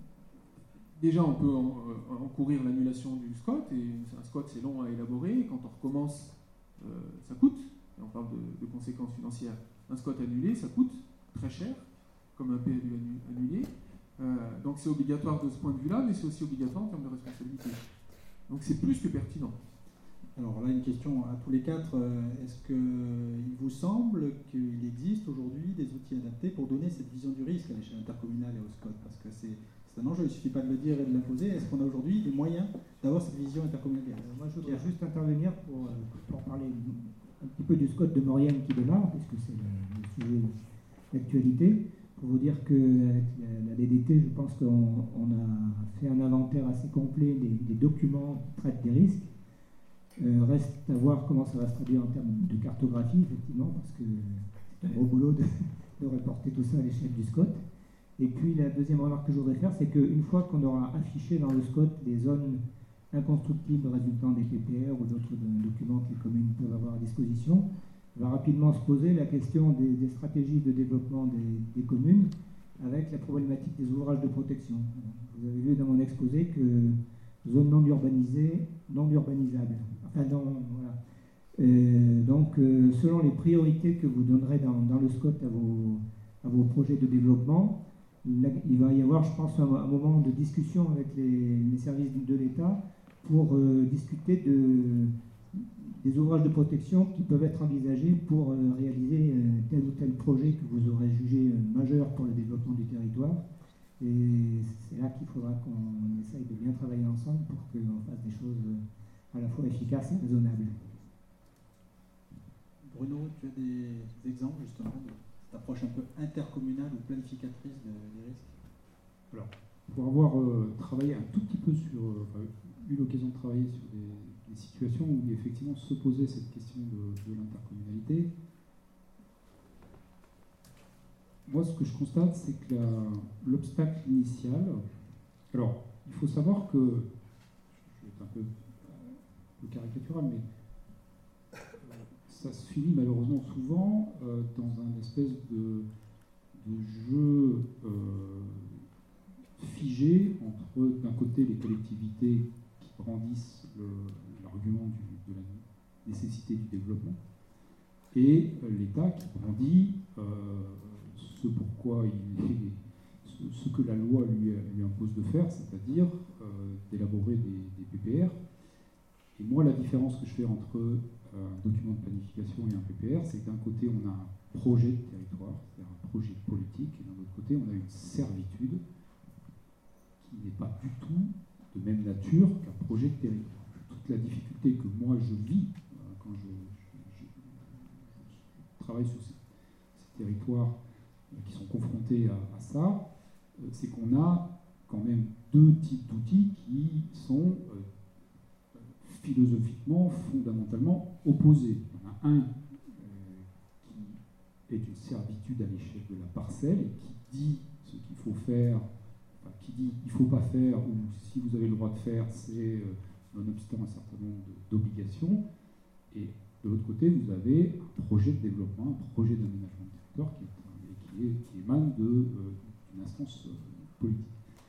déjà on peut en, euh, encourir l'annulation du SCOT, et un SCOT c'est long à élaborer, quand on recommence, euh, ça coûte. Et on parle de, de conséquences financières. Un SCOT annulé, ça coûte très cher, comme un P L U annulé. Euh, donc c'est obligatoire de ce point de vue-là, mais c'est aussi obligatoire en termes de responsabilité. Donc c'est plus que pertinent. Alors là, une question à tous les quatre. Est-ce qu'il vous semble qu'il existe aujourd'hui des outils adaptés pour donner cette vision du risque à l'échelle intercommunale et au SCOT? Parce que c'est un enjeu, il ne suffit pas de le dire et de l'imposer. Est-ce qu'on a aujourd'hui des moyens d'avoir cette vision intercommunale? Moi, je voudrais juste intervenir pour, pour parler un petit peu du SCOT de Maurienne qui démarre, puisque c'est le, le sujet d'actualité. Pour vous dire que avec la D D T, je pense qu'on on a fait un inventaire assez complet des, des documents qui traitent des risques. Euh, reste à voir comment ça va se traduire en termes de cartographie, effectivement, parce que c'est un gros boulot de, de reporter tout ça à l'échelle du SCOT. Et puis la deuxième remarque que je voudrais faire, c'est qu'une fois qu'on aura affiché dans le SCOT les zones inconstructibles résultant des P P R ou d'autres documents que les communes peuvent avoir à disposition, va rapidement se poser la question des, des stratégies de développement des, des communes avec la problématique des ouvrages de protection. Vous avez vu dans mon exposé que zone non urbanisée, non urbanisable. Enfin, non, voilà. Euh, donc, euh, selon les priorités que vous donnerez dans, dans le SCOT à vos, à vos projets de développement, là, il va y avoir, je pense, un, un moment de discussion avec les, les services de l'État pour euh, discuter de, des ouvrages de protection qui peuvent être envisagés pour euh, réaliser euh, tel ou tel projet que vous aurez jugé euh, majeur pour le développement du territoire. Et c'est là qu'il faudra qu'on essaye de bien travailler ensemble pour qu'on fasse des choses à la fois efficaces et raisonnables. Bruno, tu as des exemples justement de cette approche un peu intercommunale ou planificatrice de, des risques? Alors, pour avoir euh, travaillé un tout petit peu sur, euh, enfin, eu l'occasion de travailler sur des, des situations où effectivement se posait cette question de, de l'intercommunalité, moi, ce que je constate, c'est que l'obstacle initial... Alors, il faut savoir que... Je vais être un peu, un peu caricatural, mais ça se finit malheureusement souvent euh, dans un espèce de, de jeu euh, figé entre, d'un côté, les collectivités qui brandissent l'argument de la nécessité du développement, et l'État qui brandit euh, ce pourquoi il est, ce, ce que la loi lui, lui impose de faire, c'est-à-dire euh, d'élaborer des, des P P R. Et moi, la différence que je fais entre euh, un document de planification et un P P R, c'est que d'un côté, on a un projet de territoire, c'est-à-dire un projet politique, et d'un autre côté, on a une servitude qui n'est pas du tout de même nature qu'un projet de territoire. Toute la difficulté que moi je vis euh, quand je, je, je, je travaille sur ces, ces territoires euh, qui sont confrontés à, à ça, euh, c'est qu'on a quand même deux types d'outils qui sont euh, philosophiquement, fondamentalement opposés. Il y en a un euh, qui est une servitude à l'échelle de la parcelle et qui dit ce qu'il faut faire, enfin, qui dit il ne faut pas faire, ou si vous avez le droit de faire, c'est euh, nonobstant un certain nombre d'obligations. Et de l'autre côté, vous avez un projet de développement, un projet d'aménagement du territoire qui, est, qui, est, qui émane d'une euh, instance euh, politique.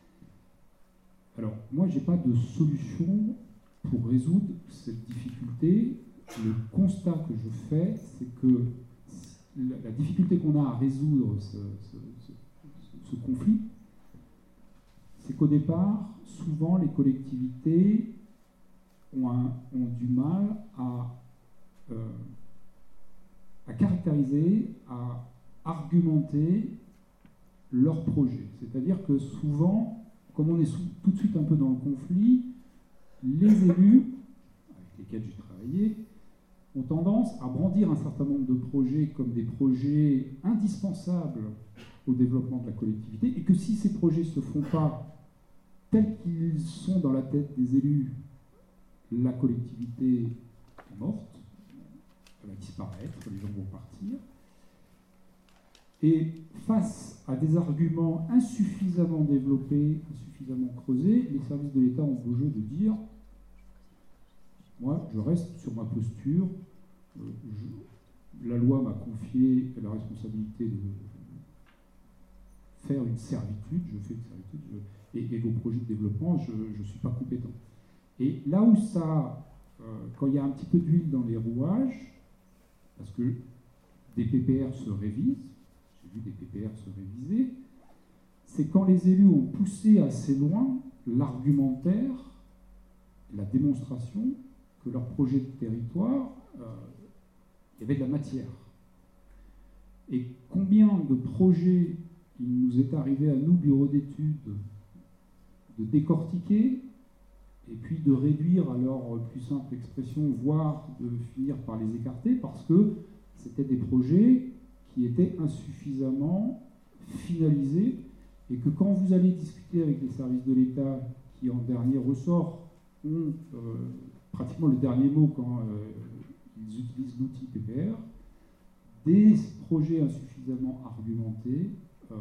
Alors, moi, je n'ai pas de solution pour résoudre cette difficulté. Le constat que je fais, c'est que la, la difficulté qu'on a à résoudre ce, ce, ce, ce conflit, c'est qu'au départ, souvent, les collectivités ont, un, ont du mal à, euh, à caractériser, à argumenter leur projet. C'est-à-dire que souvent, comme on est sous, tout de suite un peu dans le conflit, les élus, avec lesquels j'ai travaillé, ont tendance à brandir un certain nombre de projets comme des projets indispensables au développement de la collectivité, et que si ces projets ne se font pas tels qu'ils sont dans la tête des élus, la collectivité est morte, elle va disparaître, les gens vont partir. Et face à des arguments insuffisamment développés, insuffisamment creusés, les services de l'État ont beau jeu de dire « moi, je reste sur ma posture, euh, je, la loi m'a confié la responsabilité de faire une servitude, je fais une servitude, je, et, et vos projets de développement, je ne suis pas compétent ». Et là où ça, euh, quand il y a un petit peu d'huile dans les rouages, parce que des P P R se révisent, j'ai vu des P P R se réviser, c'est quand les élus ont poussé assez loin l'argumentaire, la démonstration que leur projet de territoire, euh, il y avait de la matière. Et combien de projets il nous est arrivé à nous, bureaux d'études, de décortiquer, et puis de réduire à leur plus simple expression, voire de finir par les écarter, parce que c'était des projets qui étaient insuffisamment finalisés, et que quand vous allez discuter avec les services de l'État, qui en dernier ressort ont euh, pratiquement le dernier mot quand euh, ils utilisent l'outil P P R, des projets insuffisamment argumentés euh,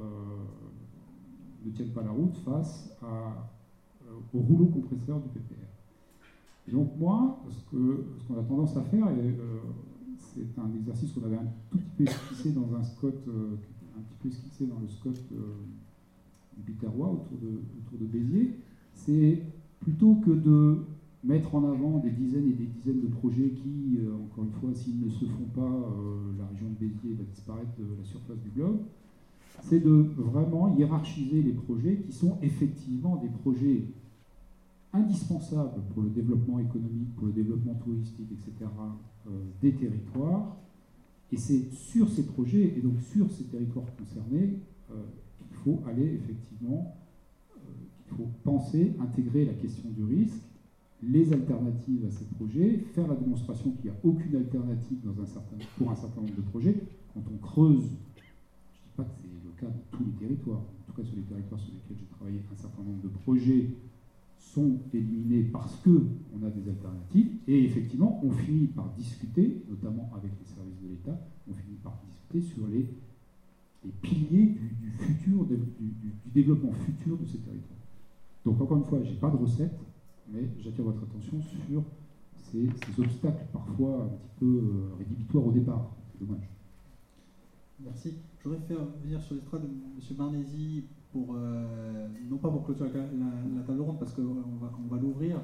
ne tiennent pas la route face à au rouleau compresseur du P P R. Et donc moi, ce que ce qu'on a tendance à faire, et euh, c'est un exercice qu'on avait un tout petit peu esquissé dans un SCOT, euh, un petit peu esquissé dans le SCOT euh, du Biterrois autour de, autour de Béziers, c'est plutôt que de mettre en avant des dizaines et des dizaines de projets qui, euh, encore une fois, s'ils ne se font pas, euh, la région de Béziers va disparaître de la surface du globe, c'est de vraiment hiérarchiser les projets qui sont effectivement des projets indispensables pour le développement économique, pour le développement touristique, et cetera, euh, des territoires. Et c'est sur ces projets, et donc sur ces territoires concernés, euh, qu'il faut aller effectivement, euh, qu'il faut penser, intégrer la question du risque, les alternatives à ces projets, faire la démonstration qu'il n'y a aucune alternative dans un certain, pour un certain nombre de projets. Quand on creuse, je ne dis pas que c'est le cas de tous les territoires, en tout cas sur les territoires sur lesquels j'ai travaillé, un certain nombre de projets sont éliminés parce qu'on a des alternatives, et effectivement, on finit par discuter, notamment avec les services de l'État, on finit par discuter sur les, les piliers du, du futur, du, du, du développement futur de ces territoires. Donc encore une fois, je n'ai pas de recette, mais j'attire votre attention sur ces, ces obstacles parfois un petit peu euh, rédhibitoires au départ. C'est dommage. Merci. Je voudrais faire venir sur l'estrade M. Barnési, pour, euh, non pas pour clôturer la, la, la table ronde, parce qu'on va, on va l'ouvrir,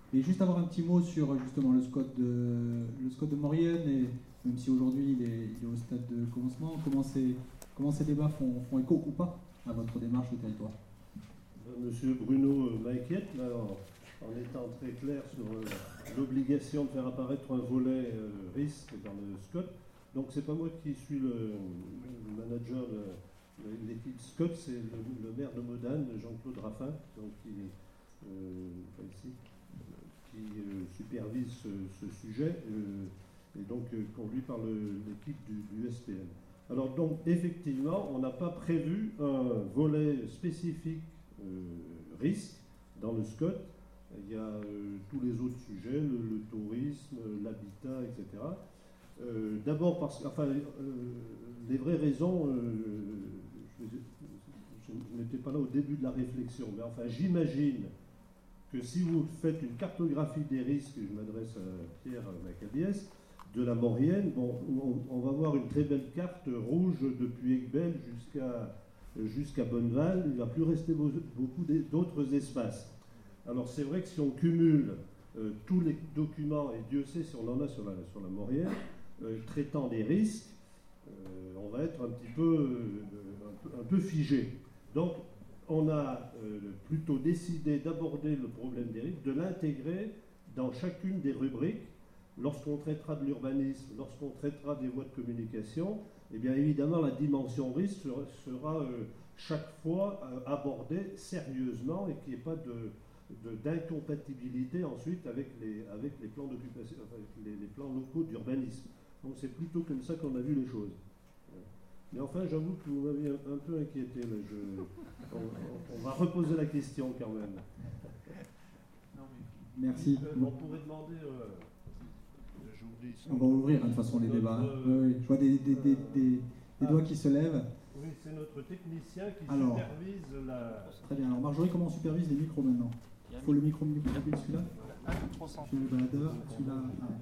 Et juste avoir un petit mot sur justement le SCOT de, le SCOT de Maurienne, et même si aujourd'hui il est, il est au stade de commencement, comment ces, comment ces débats font, font écho ou pas à votre démarche de territoire? Monsieur Bruno m'inquiète, là, en, en étant très clair sur euh, l'obligation de faire apparaître un volet euh, risque dans le SCOT. Donc c'est pas moi qui suis le, le manager de, de l'équipe SCOT, c'est le, le maire de Modane, Jean-Claude Raffin, donc qui, euh, ici, qui euh, supervise ce, ce sujet, euh, et donc euh, conduit par l'équipe du, du S P M. Alors donc effectivement, on n'a pas prévu un volet spécifique euh, risque dans le SCOT. Il y a euh, tous les autres sujets, le, le tourisme, l'habitat, et cetera. Euh, D'abord parce que, enfin, euh, les vraies raisons, euh, je, je n'étais pas là au début de la réflexion, mais enfin j'imagine que si vous faites une cartographie des risques, je m'adresse à Pierre Maccabiès, de la Maurienne, bon, on, on va voir une très belle carte rouge depuis Aiguebelle jusqu'à jusqu'à Bonneval. Il ne va plus rester beaucoup d'autres espaces. Alors c'est vrai que si on cumule euh, tous les documents, et Dieu sait si on en a sur la, sur la Maurienne, euh, traitant des risques, euh, on va être un petit peu, euh, un peu, un peu figé. Donc on a euh, plutôt décidé d'aborder le problème des risques, de l'intégrer dans chacune des rubriques. Lorsqu'on traitera de l'urbanisme, lorsqu'on traitera des voies de communication, eh bien évidemment la dimension risque sera, sera euh, chaque fois euh, abordée sérieusement et qu'il n'y ait pas de, de, d'incompatibilité ensuite avec les, avec les plans d'occupation, avec les, les plans locaux d'urbanisme. Donc c'est plutôt comme ça qu'on a vu les choses. Mais enfin, j'avoue que vous m'avez un, un peu inquiété. Là. Je, on, on, on va reposer la question quand même. Non, mais... Merci. Euh, on pourrait demander... Euh, On va ouvrir de toute façon les débats. Hein. Euh, oui, oui. Je vois des, des, des, des, des ah, doigts qui se lèvent. Oui, c'est notre technicien qui alors, supervise la... Très bien. Alors Marjorie, comment on supervise les micros maintenant? Il faut le micro mobile, celui-là celui-là, celui-là.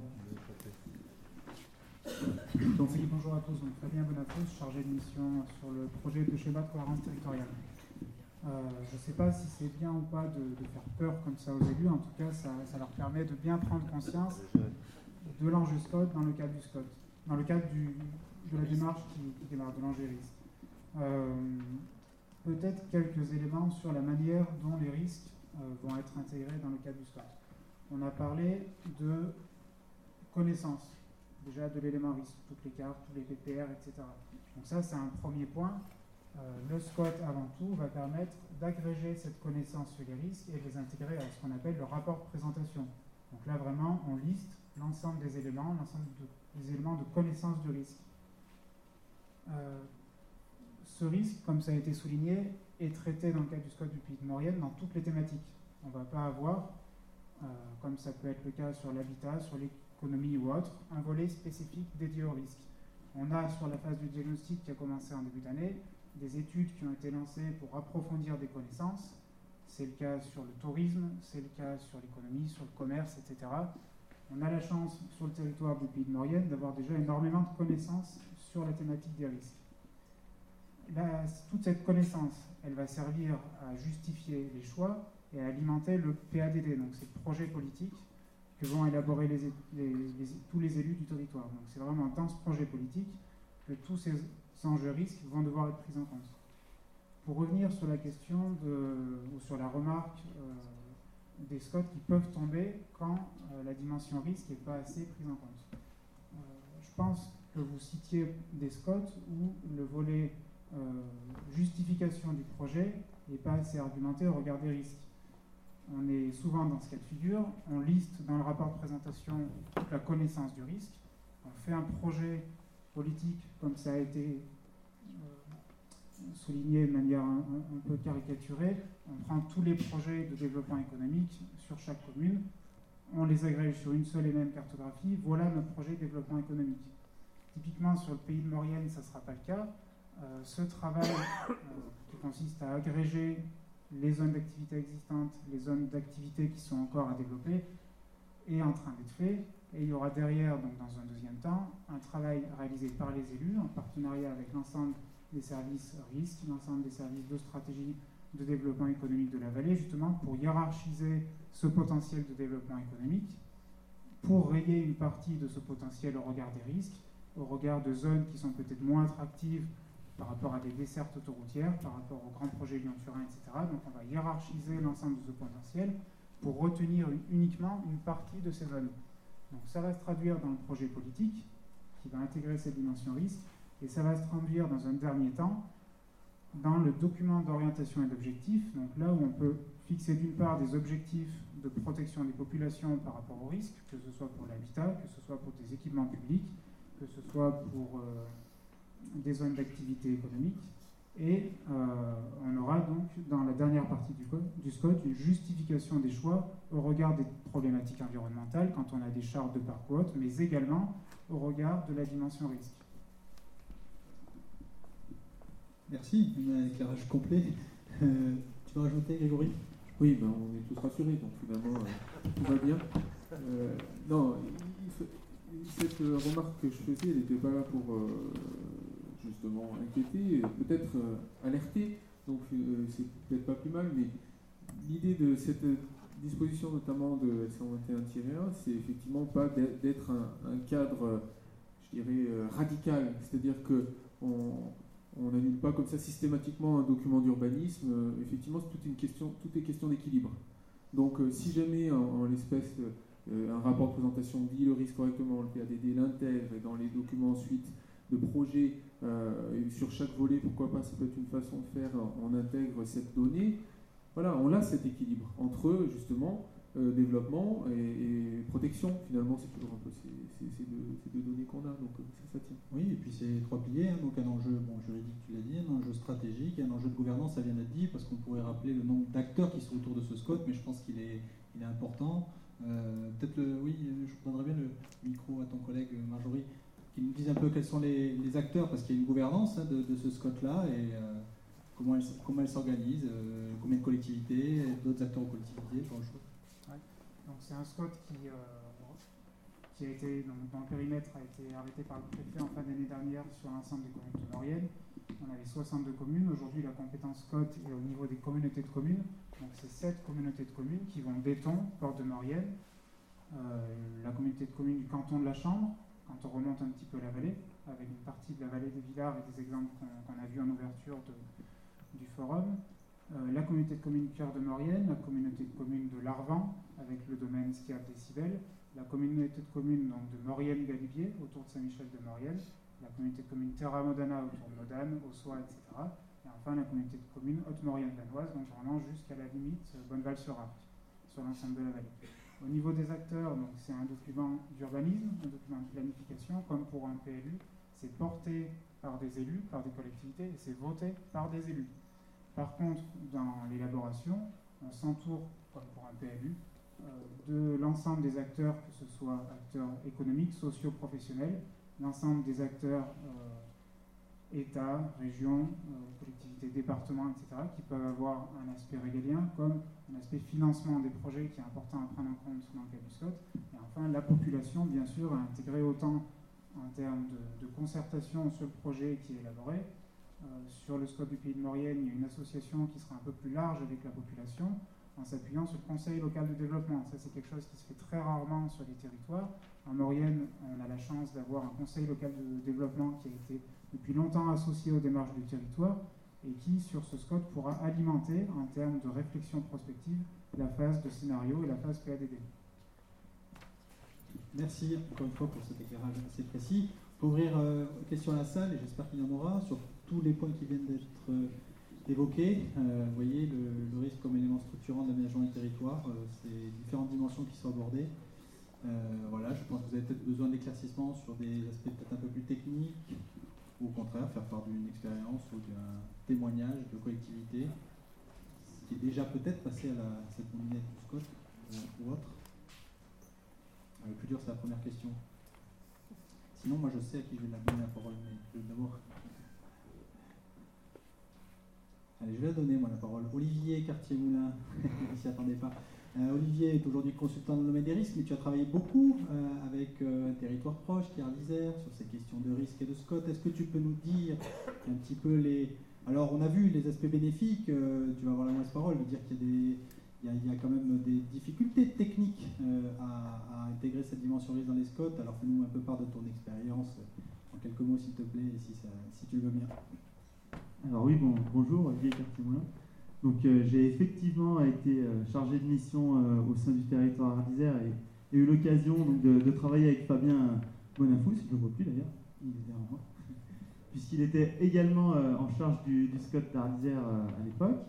Donc, bonjour à tous, donc Fabien Bonafous, chargé de mission sur le projet de schéma de cohérence territoriale. Euh, je ne sais pas si c'est bien ou pas de, de faire peur comme ça aux élus, en tout cas ça, ça leur permet de bien prendre conscience de l'enjeu SCOT dans le cadre du SCOT, dans le cadre du, de la démarche qui, qui démarre, de l'enjeu risque. Euh, Peut-être quelques éléments sur la manière dont les risques euh, vont être intégrés dans le cadre du SCOT. On a parlé de connaissance, déjà de l'élément risque, toutes les cartes, tous les P P R, et cetera. Donc ça, c'est un premier point. Euh, le SCOT, avant tout, va permettre d'agréger cette connaissance sur les risques et de les intégrer à ce qu'on appelle le rapport de présentation. Donc là, vraiment, on liste l'ensemble des éléments, l'ensemble de, des éléments de connaissance du risque. Euh, ce risque, comme ça a été souligné, est traité dans le cadre du SCOT du Pays de Maurienne dans toutes les thématiques. On ne va pas avoir, euh, comme ça peut être le cas sur l'habitat, sur l'économie ou autre, un volet spécifique dédié au risque. On a sur la phase du diagnostic qui a commencé en début d'année, des études qui ont été lancées pour approfondir des connaissances. C'est le cas sur le tourisme, c'est le cas sur l'économie, sur le commerce, et cetera. On a la chance, sur le territoire du Pays de Maurienne, d'avoir déjà énormément de connaissances sur la thématique des risques. Là, toute cette connaissance, elle va servir à justifier les choix et à alimenter le P A D D, donc c'est le projet politique que vont élaborer les, les, les, tous les élus du territoire. Donc c'est vraiment dans ce projet politique que tous ces enjeux risques vont devoir être pris en compte. Pour revenir sur la question de, ou sur la remarque euh, des SCOT qui peuvent tomber quand euh, la dimension risque n'est pas assez prise en compte. Euh, je pense que vous citiez des SCOT où le volet euh, justification du projet n'est pas assez argumenté au regard des risques. On est souvent dans ce cas de figure, on liste dans le rapport de présentation toute la connaissance du risque, on fait un projet politique comme ça a été euh, souligné de manière un, un, un peu caricaturée, on prend tous les projets de développement économique sur chaque commune, on les agrège sur une seule et même cartographie, voilà notre projet de développement économique. Typiquement sur le Pays de Maurienne, ça ne sera pas le cas. Euh, ce travail euh, qui consiste à agréger les zones d'activité existantes, les zones d'activité qui sont encore à développer, est en train d'être fait. Et il y aura derrière, donc dans un deuxième temps, un travail réalisé par les élus, en partenariat avec l'ensemble des services risques, l'ensemble des services de stratégie de développement économique de la vallée, justement pour hiérarchiser ce potentiel de développement économique, pour rayer une partie de ce potentiel au regard des risques, au regard de zones qui sont peut-être moins attractives par rapport à des dessertes autoroutières, par rapport aux grands projets Lyon-Turin, et cetera. Donc on va hiérarchiser l'ensemble de ce potentiel pour retenir une, uniquement une partie de ces zones. Donc ça va se traduire dans le projet politique, qui va intégrer cette dimension risque, et ça va se traduire dans un dernier temps dans le document d'orientation et d'objectifs, donc là où on peut fixer d'une part des objectifs de protection des populations par rapport aux risques, que ce soit pour l'habitat, que ce soit pour des équipements publics, que ce soit pour euh, des zones d'activité économique, et euh, on aura donc dans la dernière partie du, code, du SCOT une justification des choix au regard des problématiques environnementales quand on a des chartes de parc ou autres, mais également au regard de la dimension risque. Merci, un éclairage complet. Euh, tu veux rajouter, Grégory? Oui, ben, on est tous rassurés, donc finalement, euh, tout va bien. Euh, non, il, il, cette remarque que je faisais, elle n'était pas là pour euh, justement inquiéter, peut-être euh, alerter, donc euh, c'est peut-être pas plus mal, mais l'idée de cette disposition, notamment de L cent vingt et un tiret un, c'est effectivement pas d'être un, un cadre, je dirais, euh, radical, c'est-à-dire que on On n'annule pas comme ça systématiquement un document d'urbanisme. Euh, effectivement, c'est toute une question, tout est question d'équilibre. Donc, euh, si jamais, en, en l'espèce, euh, un rapport de présentation dit le risque correctement, le P A D D l'intègre, et dans les documents ensuite de projet, euh, sur chaque volet, pourquoi pas, ça peut être une façon de faire, on intègre cette donnée. Voilà, on a cet équilibre entre, justement, euh, développement et, et protection. Finalement, c'est toujours un peu ces, ces, ces, deux, ces deux données qu'on a, donc euh, ça, ça tient. Oui, et puis c'est trois piliers, hein, donc un enjeu bon, juridique, tu l'as dit, un enjeu stratégique, un enjeu de gouvernance, ça vient d'être dit, parce qu'on pourrait rappeler le nombre d'acteurs qui sont autour de ce SCOT, mais je pense qu'il est, il est important. Euh, Peut-être, le, oui, je donnerais bien le micro à ton collègue Marjorie, qui nous dise un peu quels sont les, les acteurs, parce qu'il y a une gouvernance hein, de, de ce SCOT-là, et euh, comment elle, comment elle s'organise, euh, combien de collectivités, d'autres acteurs aux collectivités, ce genre de choses. Ouais. Donc c'est un SCOT qui... Euh, qui a été, donc, dans le périmètre, a été arrêté par le préfet en fin d'année dernière sur l'ensemble des communes de Maurienne. On avait soixante-deux communes. Aujourd'hui, la compétence SCOT est au niveau des communautés de communes. Donc, c'est sept communautés de communes qui vont d'Éton, Porte de Maurienne, euh, la communauté de communes du canton de la Chambre, quand on remonte un petit peu la vallée, avec une partie de la vallée des Villards et des exemples qu'on qu'on a vus en ouverture de, du forum. Euh, la communauté de communes Cœur de Maurienne, la communauté de communes de l'Arvan, avec le domaine skiable des Cibelles, la communauté de communes donc, de Maurienne-Galibier, autour de Saint-Michel de Maurienne, la communauté de communes Terra Modana, autour de Modane, Ossois, et cetera. Et enfin la communauté de communes Haute-Maurienne-Danoise, donc vraiment jusqu'à la limite Bonneval-sur-Arc, sur l'ensemble de la vallée. Au niveau des acteurs, donc c'est un document d'urbanisme, un document de planification, comme pour un P L U, c'est porté par des élus, par des collectivités, et c'est voté par des élus. Par contre, dans l'élaboration, on s'entoure, comme pour un P L U, de l'ensemble des acteurs, que ce soit acteurs économiques, sociaux, professionnels, l'ensemble des acteurs euh, État, région, euh, collectivités, départements, et cetera, qui peuvent avoir un aspect régalien, comme un aspect financement des projets qui est important à prendre en compte dans le cas du SCOT. Et enfin, la population, bien sûr, à intégrer autant en termes de, de concertation sur le projet qui est élaboré. Euh, sur le SCOT du Pays de Maurienne, il y a une association qui sera un peu plus large avec la population, en s'appuyant sur le Conseil local de développement. Ça, c'est quelque chose qui se fait très rarement sur les territoires. En Maurienne, on a la chance d'avoir un Conseil local de développement qui a été depuis longtemps associé aux démarches du territoire et qui, sur ce SCOT, pourra alimenter, en termes de réflexion prospective, la phase de scénario et la phase P A D D. Merci encore une fois pour cet éclairage assez précis. Pour ouvrir euh, question à la salle, et j'espère qu'il y en aura, sur tous les points qui viennent d'être euh, évoqués. Euh, vous voyez, le, le risque comme élément structurant de l'aménagement du territoire, euh, c'est différentes dimensions qui sont abordées. Euh, voilà, je pense que vous avez peut-être besoin d'éclaircissement sur des aspects peut-être un peu plus techniques, ou au contraire, faire part d'une expérience ou d'un témoignage de collectivité, qui est déjà peut-être passé à, la, à cette nominette du SCOT ou, ou autre. Le plus dur, c'est la première question. Sinon, moi, je sais à qui je vais la donner la parole, mais je vais d'abord... Allez, je vais la donner, moi, la parole. Olivier Cartier-Moulin, il ne s'y attendait pas. Euh, Olivier est aujourd'hui consultant dans le domaine des risques, mais tu as travaillé beaucoup euh, avec euh, un territoire proche, qui est l'Isère, sur ces questions de risque et de SCOT. Est-ce que tu peux nous dire un petit peu les... Alors, on a vu les aspects bénéfiques, euh, tu vas avoir la moins parole, de dire qu'il y a, des, il y a, il y a quand même des difficultés techniques euh, à, à intégrer cette dimension risque dans les Scott. Alors, fais-nous un peu part de ton expérience, en quelques mots s'il te plaît, si, ça, si tu le veux bien. Alors oui, bon, bonjour, Olivier Cartier-Moulin. Donc euh, j'ai effectivement été euh, chargé de mission euh, au sein du territoire Ardisère et, et eu l'occasion donc, de, de travailler avec Fabien Bonafous, je ne le vois plus d'ailleurs, il est derrière moi, puisqu'il était également euh, en charge du, du Scott d'Ardisère euh, à l'époque.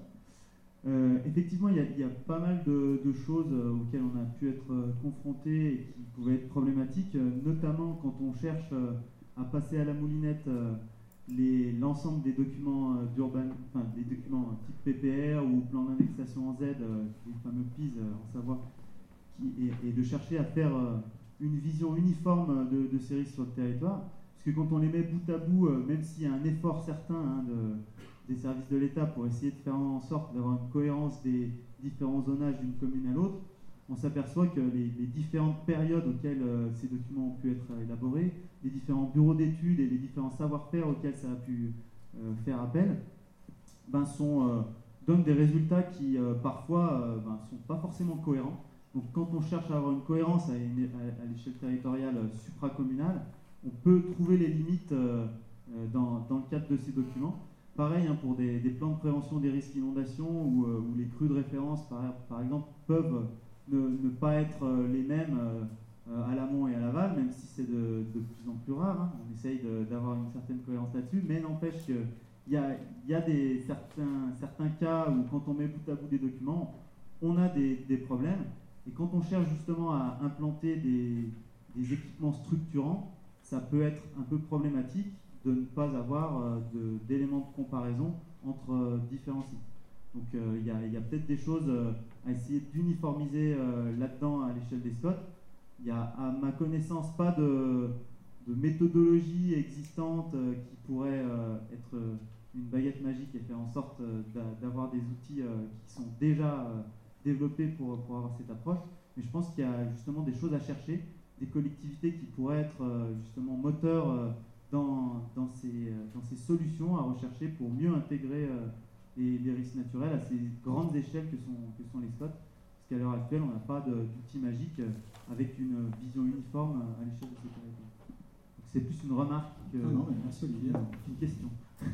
Euh, effectivement, il y, a, il y a pas mal de, de choses euh, auxquelles on a pu être euh, confronté et qui pouvaient être problématiques, euh, notamment quand on cherche euh, à passer à la moulinette euh, Les, l'ensemble des documents euh, d'urban, enfin des documents type P P R ou plan d'indexation en Z, euh, les fameux P I S, euh, en savoir, qui, et, et de chercher à faire euh, une vision uniforme de, de ces risques sur le territoire. Parce que quand on les met bout à bout, euh, même s'il y a un effort certain hein, de, des services de l'État pour essayer de faire en sorte d'avoir une cohérence des différents zonages d'une commune à l'autre, on s'aperçoit que les, les différentes périodes auxquelles euh, ces documents ont pu être élaborés, les différents bureaux d'études et les différents savoir-faire auxquels ça a pu euh, faire appel, ben sont, euh, donnent des résultats qui euh, parfois ne euh, ben, sont pas forcément cohérents. Donc quand on cherche à avoir une cohérence à, une, à, à l'échelle territoriale euh, supracommunale, on peut trouver les limites euh, euh, dans, dans le cadre de ces documents. Pareil hein, pour des, des plans de prévention des risques d'inondation où, euh, où les crues de référence par, par exemple peuvent ne, ne pas être euh, les mêmes euh, à l'amont et à l'aval, même si c'est de, de plus en plus rare. Hein. On essaye de, d'avoir une certaine cohérence là-dessus, mais n'empêche qu'il y a, y a des, certains, certains cas où quand on met bout à bout des documents, on a des, des problèmes. Et quand on cherche justement à implanter des, des équipements structurants, ça peut être un peu problématique de ne pas avoir euh, de, d'éléments de comparaison entre euh, différents sites. Donc il euh, y, y a peut-être des choses euh, à essayer d'uniformiser euh, là-dedans à l'échelle des Scott. Il n'y a, à ma connaissance, pas de, de méthodologie existante euh, qui pourrait euh, être euh, une baguette magique et faire en sorte euh, d'avoir des outils euh, qui sont déjà euh, développés pour, pour avoir cette approche. Mais je pense qu'il y a justement des choses à chercher, des collectivités qui pourraient être euh, justement moteurs euh, dans, dans, ces, dans ces solutions à rechercher pour mieux intégrer euh, les, les risques naturels à ces grandes échelles que sont, que sont les Scott. Parce qu'à l'heure actuelle, on n'a pas d'outils magiques avec une vision uniforme à l'échelle de ce territoire. C'est plus une remarque que non, non, mais merci Olivier. une question.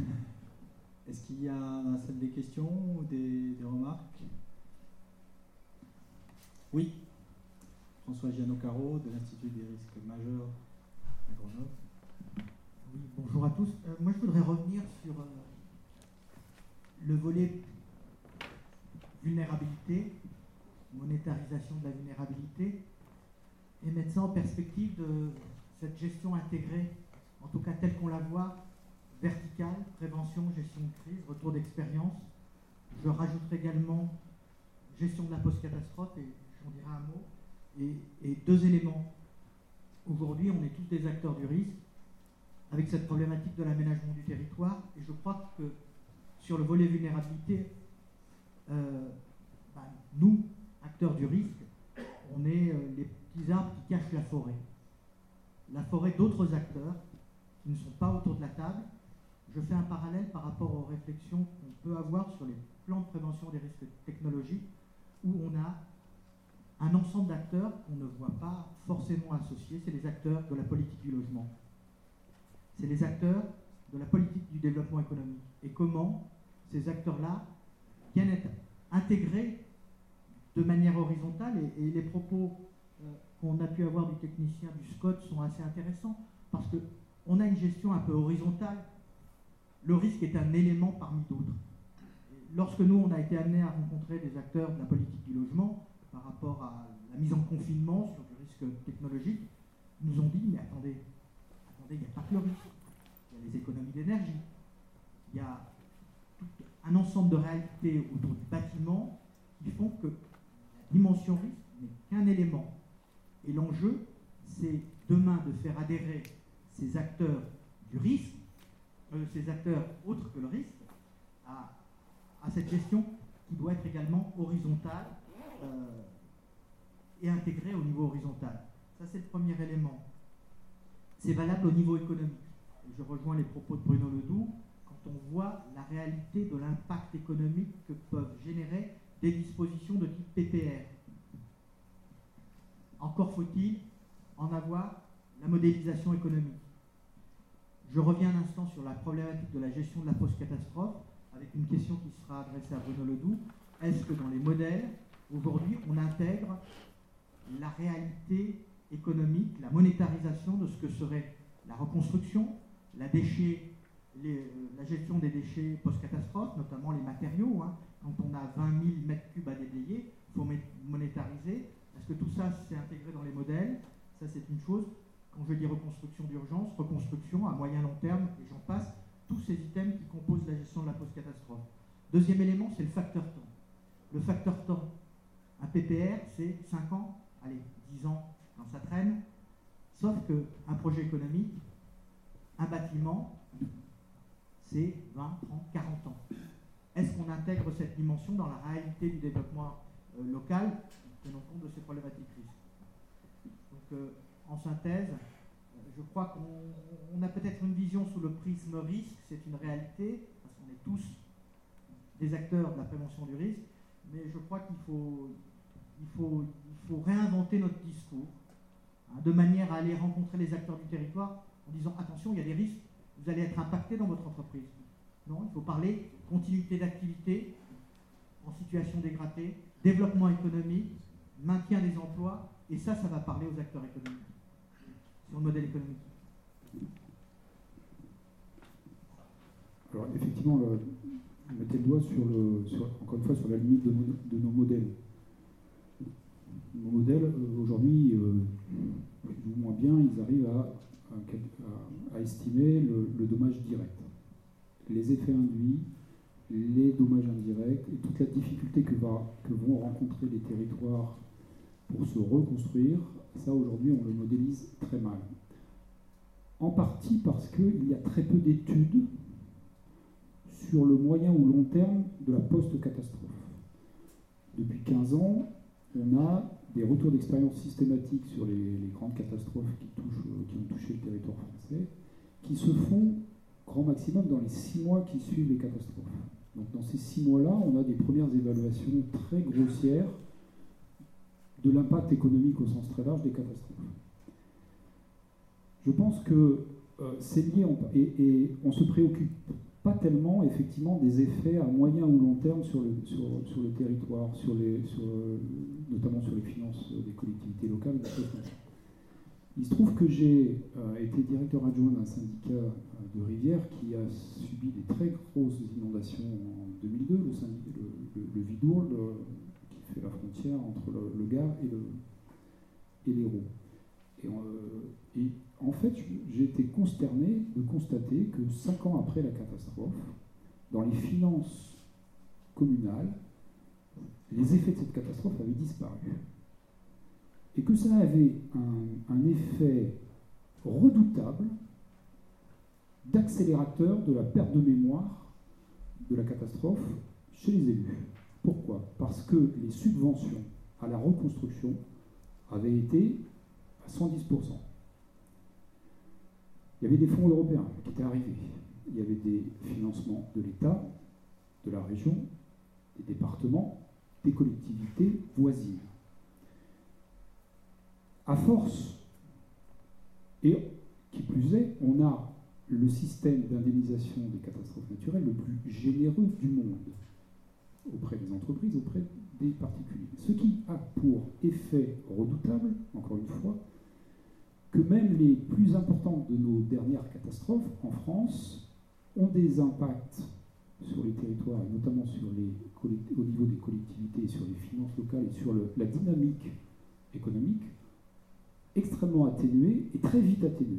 Est-ce qu'il y a dans la salle des questions ou des, des remarques? Oui. François Gianocaro de l'Institut des risques majeurs à Grenoble. Oui, bonjour à tous. Euh, moi, je voudrais revenir sur euh, le volet vulnérabilité, monétarisation de la vulnérabilité, et mettre ça en perspective de cette gestion intégrée, en tout cas telle qu'on la voit, verticale, prévention, gestion de crise, retour d'expérience. Je rajouterai également gestion de la post-catastrophe, et j'en dirai un mot, et, et deux éléments. Aujourd'hui, on est tous des acteurs du risque, avec cette problématique de l'aménagement du territoire, et je crois que sur le volet vulnérabilité, euh, ben, nous, acteurs du risque, on est euh, les petits arbres qui cachent la forêt. La forêt d'autres acteurs qui ne sont pas autour de la table. Je fais un parallèle par rapport aux réflexions qu'on peut avoir sur les plans de prévention des risques technologiques, où on a un ensemble d'acteurs qu'on ne voit pas forcément associés. C'est les acteurs de la politique du logement. C'est les acteurs de la politique du développement économique. Et comment ces acteurs-là viennent être intégrés de manière horizontale, et, et les propos euh, qu'on a pu avoir du technicien du Scott sont assez intéressants, parce qu'on a une gestion un peu horizontale. Le risque est un élément parmi d'autres. Lorsque nous, on a été amenés à rencontrer des acteurs de la politique du logement par rapport à la mise en confinement sur du risque technologique, ils nous ont dit, mais attendez, attendez, il n'y a pas que le risque, il y a les économies d'énergie, il y a tout un ensemble de réalités autour du bâtiment qui font que la dimension risque n'est qu'un élément. Et l'enjeu, c'est demain de faire adhérer ces acteurs du risque, euh, ces acteurs autres que le risque, à, à cette gestion qui doit être également horizontale euh, et intégrée au niveau horizontal. Ça, c'est le premier élément. C'est valable au niveau économique. Et je rejoins les propos de Bruno Ledoux. quand on voit la réalité de l'impact économique que peuvent générer des dispositions de type P P R. Encore faut-il en avoir la modélisation économique. Je reviens un instant sur la problématique de la gestion de la post-catastrophe, avec une question qui sera adressée à Bruno Ledoux. Est-ce que dans les modèles, aujourd'hui, on intègre la réalité économique, la monétarisation de ce que serait la reconstruction, la, déchet, les, euh, la gestion des déchets post-catastrophe, notamment les matériaux. Hein. Quand on a vingt mille mètres cubes à déblayer, il faut monétariser. Est-ce que tout ça s'est intégré dans les modèles? Ça, c'est une chose. Quand je dis reconstruction d'urgence, reconstruction à moyen long terme, et j'en passe, tous ces items qui composent la gestion de la post-catastrophe. Deuxième élément, c'est le facteur temps. Le facteur temps, un P P R, c'est cinq ans, allez, dix ans quand ça traîne, sauf qu'un projet économique, un bâtiment, c'est vingt, trente, quarante ans. Est-ce qu'on intègre cette dimension dans la réalité du développement euh, local, tenant compte de ces problématiques risques? Donc, euh, en synthèse, je crois qu'on a peut-être une vision sous le prisme risque, c'est une réalité, parce qu'on est tous des acteurs de la prévention du risque, mais je crois qu'il faut, il faut, il faut réinventer notre discours, hein, de manière à aller rencontrer les acteurs du territoire en disant attention, il y a des risques, vous allez être impacté dans votre entreprise. Non, il faut parler continuité d'activité en situation dégradée, développement économique, maintien des emplois, et ça, ça va parler aux acteurs économiques, sur le modèle économique. Alors effectivement, le, vous mettez le doigt sur, le, sur, encore une fois, sur la limite de, nos, de nos modèles. Nos modèles, euh, aujourd'hui, euh, plus ou moins bien, ils arrivent à, à, à estimer le, le dommage direct, les effets induits, les dommages indirects et toute la difficulté que, va, que vont rencontrer les territoires pour se reconstruire. Ça, aujourd'hui, on le modélise très mal. En partie parce qu'il y a très peu d'études sur le moyen ou long terme de la post-catastrophe. Depuis quinze ans, on a des retours d'expérience systématiques sur les, les grandes catastrophes qui, touchent, qui ont touché le territoire français, qui se font grand maximum dans les six mois qui suivent les catastrophes. Donc dans ces six mois-là, on a des premières évaluations très grossières de l'impact économique au sens très large des catastrophes. Je pense que euh, c'est lié, en, et, et on se préoccupe pas tellement effectivement des effets à moyen ou long terme sur le, sur, sur le territoire, sur les, sur, notamment sur les finances des collectivités locales. Des choses comme ça. Il se trouve que j'ai euh, été directeur adjoint d'un syndicat euh, de rivière qui a subi des très grosses inondations en deux mille deux, le, syndicat, le, le, le Vidourle, le, qui fait la frontière entre le, le Gard et, le, et l'Hérault. Et, euh, et en fait, j'ai été consterné de constater que cinq ans après la catastrophe, dans les finances communales, les effets de cette catastrophe avaient disparu. Et que ça avait un, un effet redoutable d'accélérateur de la perte de mémoire de la catastrophe chez les élus. Pourquoi? Parce que les subventions à la reconstruction avaient été à cent dix pour cent. Il y avait des fonds européens qui étaient arrivés. Il y avait des financements de l'État, de la région, des départements, des collectivités voisines. À force, et qui plus est, on a le système d'indemnisation des catastrophes naturelles le plus généreux du monde auprès des entreprises, auprès des particuliers. Ce qui a pour effet redoutable, encore une fois, que même les plus importantes de nos dernières catastrophes en France ont des impacts sur les territoires, et notamment sur les, au niveau des collectivités, sur les finances locales et sur le, la dynamique économique, extrêmement atténuée et très vite atténuée.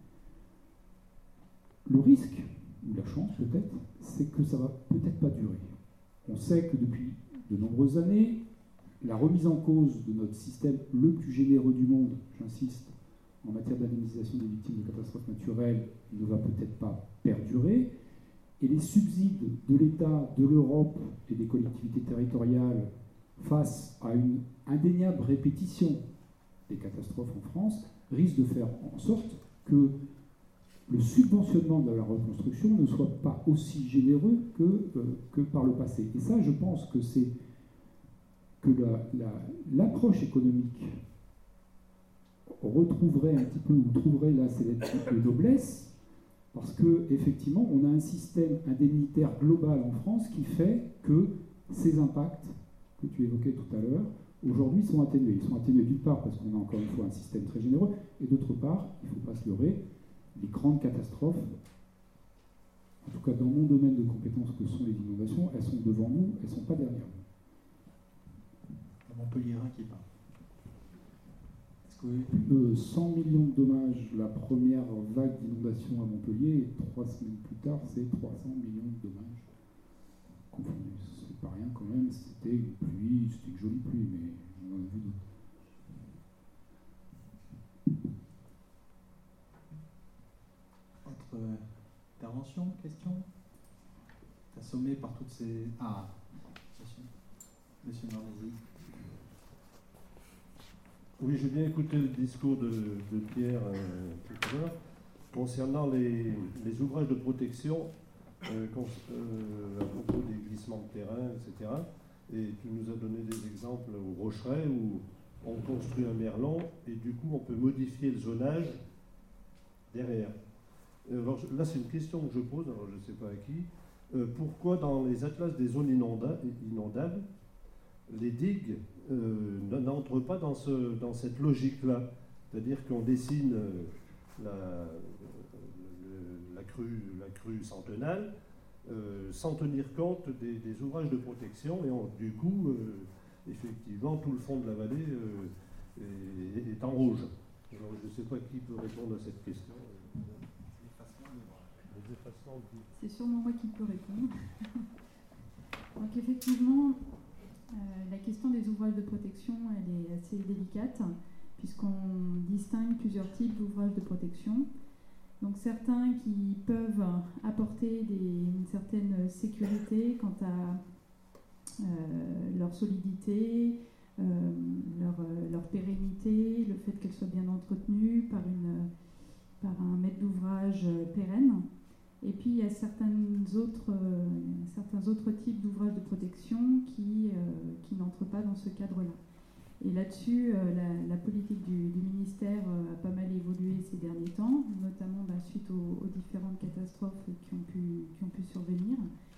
Le risque, ou la chance peut-être, c'est que ça ne va peut-être pas durer. On sait que depuis de nombreuses années, la remise en cause de notre système le plus généreux du monde, j'insiste, en matière d'indemnisation des victimes de catastrophes naturelles, ne va peut-être pas perdurer, et les subsides de l'État, de l'Europe et des collectivités territoriales face à une indéniable répétition des catastrophes en France risquent de faire en sorte que le subventionnement de la reconstruction ne soit pas aussi généreux que, euh, que par le passé. Et ça, je pense que c'est que la, la, l'approche économique retrouverait un petit peu, ou trouverait là ses lettres de noblesse, parce qu'effectivement, on a un système indemnitaire global en France qui fait que ces impacts que tu évoquais tout à l'heure, aujourd'hui, sont atténués. Ils sont atténués d'une part parce qu'on a encore une fois un système très généreux, et d'autre part, il ne faut pas se leurrer, les grandes catastrophes, en tout cas dans mon domaine de compétences que sont les inondations, elles sont devant nous, elles ne sont pas derrière nous. Montpellier qui parle. Euh, cent millions de dommages, la première vague d'inondation à Montpellier, et trois semaines plus tard, c'est trois cents millions de dommages confondus. C'est pas rien quand même, c'était une pluie, c'était une jolie pluie, mais on en a vu d'autres. Autre euh, intervention, question? Assommé par toutes ces... Ah, monsieur, monsieur Marnesi. Oui, j'ai bien écouté le discours de, de Pierre euh, tout à l'heure. Concernant les, les ouvrages de protection, euh, cons, euh, à propos des glissements de terrain, et cetera. Et tu nous as donné des exemples au Rocheret où on construit un merlon et du coup on peut modifier le zonage derrière. Alors, là, c'est une question que je pose, alors je ne sais pas à qui. Euh, pourquoi dans les atlas des zones inonda inondables, les digues euh, n'entrent pas dans, ce, dans cette logique-là? C'est-à-dire qu'on dessine euh, la, le, la, crue, la crue centenale euh, sans tenir compte des, des ouvrages de protection et on, du coup, euh, effectivement, tout le fond de la vallée euh, est, est en rouge. Alors, je ne sais pas qui peut répondre à cette question. C'est sûrement moi qui peux répondre. Donc effectivement, euh, la question des ouvrages de protection, elle est assez délicate, puisqu'on distingue plusieurs types d'ouvrages de protection. Donc certains qui peuvent apporter des, une certaine sécurité quant à euh, leur solidité, euh, leur, leur pérennité, le fait qu'elle soit bien entretenue par, une, par un maître d'ouvrage pérenne. Et puis il y a certaines autres, euh, certains autres types d'ouvrages de protection qui, euh, qui n'entrent pas dans ce cadre-là. Et là-dessus, euh, la, la politique du, du ministère euh, a pas mal évolué ces derniers temps, notamment bah, suite aux, aux différentes catastrophes qui ont, pu, qui ont pu survenir.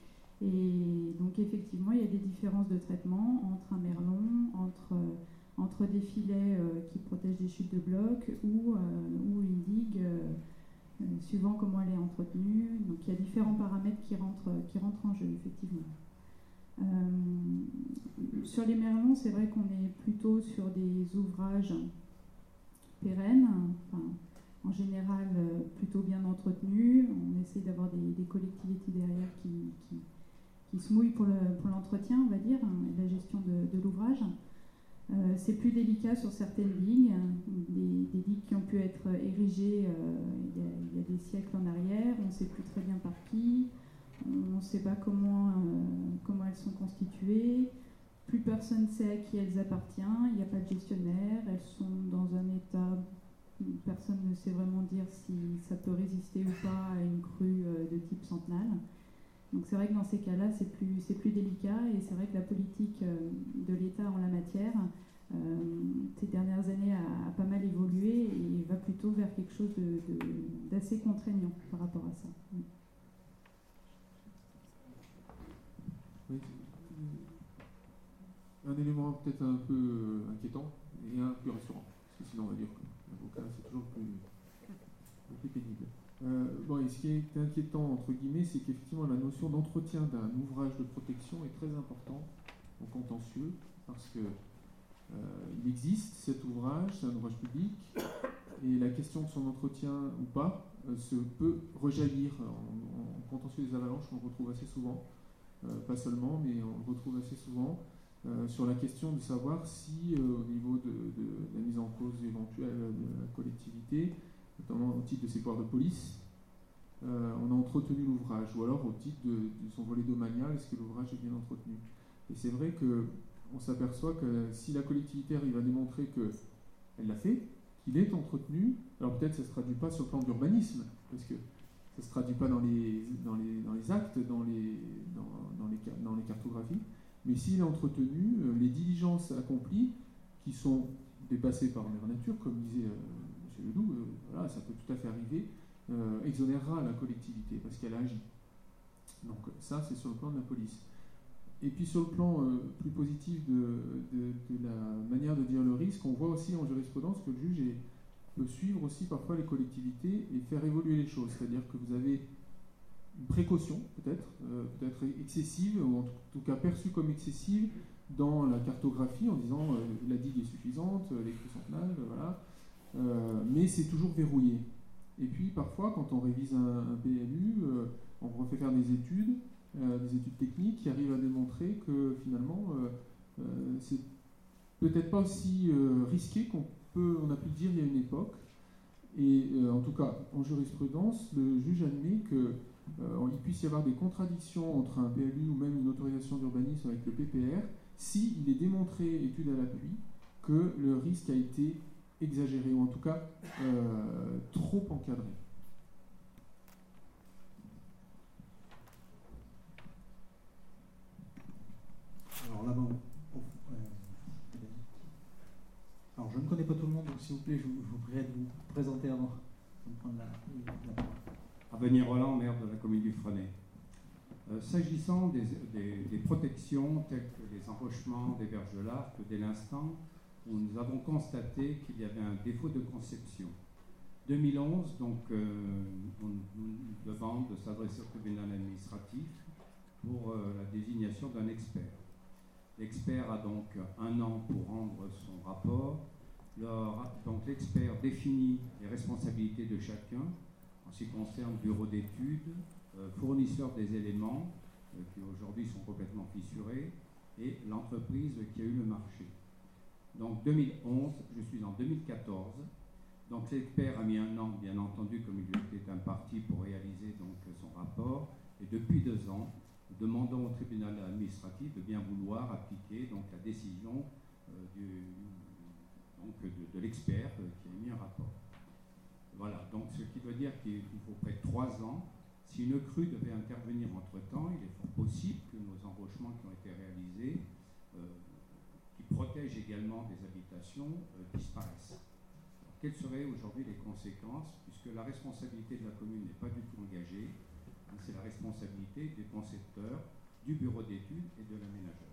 Et donc effectivement, il y a des différences de traitement entre un merlon, entre, euh, entre des filets euh, qui protègent des chutes de blocs ou, euh, ou une digue, euh, euh, suivant comment elle est entretenue. Donc il y a différents paramètres qui rentrent, qui rentrent en jeu, effectivement. Euh, sur les merlons, c'est vrai qu'on est plutôt sur des ouvrages pérennes, enfin, en général euh, plutôt bien entretenus. On essaie d'avoir des, des collectivités derrière qui, qui, qui se mouillent pour, le, pour l'entretien, on va dire, hein, la gestion de, de l'ouvrage. Euh, c'est plus délicat sur certaines digues, des, des digues qui ont pu être érigées euh, il, y a, il y a des siècles en arrière, on ne sait plus très bien par qui. On ne sait pas comment, euh, comment elles sont constituées, plus personne ne sait à qui elles appartiennent, il n'y a pas de gestionnaire, elles sont dans un état, personne ne sait vraiment dire si ça peut résister ou pas à une crue euh, de type centenale. Donc c'est vrai que dans ces cas-là, c'est plus, c'est plus délicat et c'est vrai que la politique euh, de l'État en la matière, euh, ces dernières années, a, a pas mal évolué et va plutôt vers quelque chose de, de, d'assez contraignant par rapport à ça. Oui. Un élément peut-être un peu inquiétant et un peu rassurant, parce que sinon on va dire que l'avocat c'est toujours plus, plus pénible. Euh, bon, et ce qui est inquiétant entre guillemets, c'est qu'effectivement la notion d'entretien d'un ouvrage de protection est très importante en contentieux, parce que euh, il existe cet ouvrage, c'est un ouvrage public, et la question de son entretien ou pas euh, se peut rejaillir en, en contentieux des avalanches, on le retrouve assez souvent. Euh, pas seulement, mais on le retrouve assez souvent, euh, sur la question de savoir si, euh, au niveau de, de, de la mise en cause éventuelle de la collectivité, notamment au titre de ses pouvoirs de police, euh, on a entretenu l'ouvrage, ou alors au titre de, de son volet domanial, est-ce que l'ouvrage est bien entretenu? Et c'est vrai qu'on s'aperçoit que si la collectivité arrive à démontrer qu'elle l'a fait, qu'il est entretenu. Alors peut-être ça ne se traduit pas sur le plan de l'urbanisme, parce que ça ne se traduit pas dans les, dans les, dans les actes, dans les, dans, dans, les, dans les cartographies, mais s'il est entretenu, euh, les diligences accomplies, qui sont dépassées par mère nature, comme disait euh, M. Ledoux, euh, voilà, ça peut tout à fait arriver, euh, exonérera la collectivité, parce qu'elle agit. Donc ça, c'est sur le plan de la police. Et puis sur le plan euh, plus positif de, de, de la manière de dire le risque, on voit aussi en jurisprudence que le juge est, peut suivre aussi parfois les collectivités et faire évoluer les choses. C'est-à-dire que vous avez une précaution, peut-être, euh, peut-être excessive, ou en tout cas perçue comme excessive, dans la cartographie, en disant euh, la digue est suffisante, les crues sont planes, voilà, euh, mais c'est toujours verrouillé. Et puis parfois, quand on révise un, un P L U, euh, on refait faire des études, euh, des études techniques qui arrivent à démontrer que finalement, euh, euh, c'est peut-être pas aussi euh, risqué qu'on peut, on a pu le dire il y a une époque. Et euh, en tout cas, en jurisprudence, le juge admet qu'il euh, puisse y avoir des contradictions entre un P L U ou même une autorisation d'urbanisme avec le P P R, s'il est démontré, étude à l'appui, que le risque a été exagéré, ou en tout cas euh, trop encadré. Alors là, bon, oh, euh, alors je ne connais pas tout le monde, donc s'il vous plaît, je vous, je vous prie de vous présenter avant de prendre la, la parole. Avenir Roland, maire de la commune du Fresnay. Euh, S'agissant des, des, des protections telles que les enrochements des berges de l'Arc, dès l'instant où nous avons constaté qu'il y avait un défaut de conception. deux mille onze, donc, euh, on nous demande de s'adresser au tribunal administratif pour euh, la désignation d'un expert. L'expert a donc un an pour rendre son rapport. Le, donc l'expert définit les responsabilités de chacun en ce qui concerne bureau d'études, euh, fournisseur des éléments euh, qui aujourd'hui sont complètement fissurés et l'entreprise qui a eu le marché. Donc deux mille onze, je suis en deux mille quatorze. Donc l'expert a mis un an, bien entendu, comme il lui était imparti pour réaliser donc son rapport. Et depuis deux ans, nous demandons au tribunal administratif de bien vouloir appliquer donc la décision euh, du, donc, de, de l'expert euh, qui a mis un rapport. Voilà, donc ce qui veut dire qu'il faut près de trois ans. Si une crue devait intervenir entre-temps, il est fort possible que nos enrochements qui ont été réalisés, euh, qui protègent également des habitations, euh, disparaissent. Alors, quelles seraient aujourd'hui les conséquences, puisque la responsabilité de la commune n'est pas du tout engagée, hein, c'est la responsabilité des concepteurs, du bureau d'études et de l'aménageur.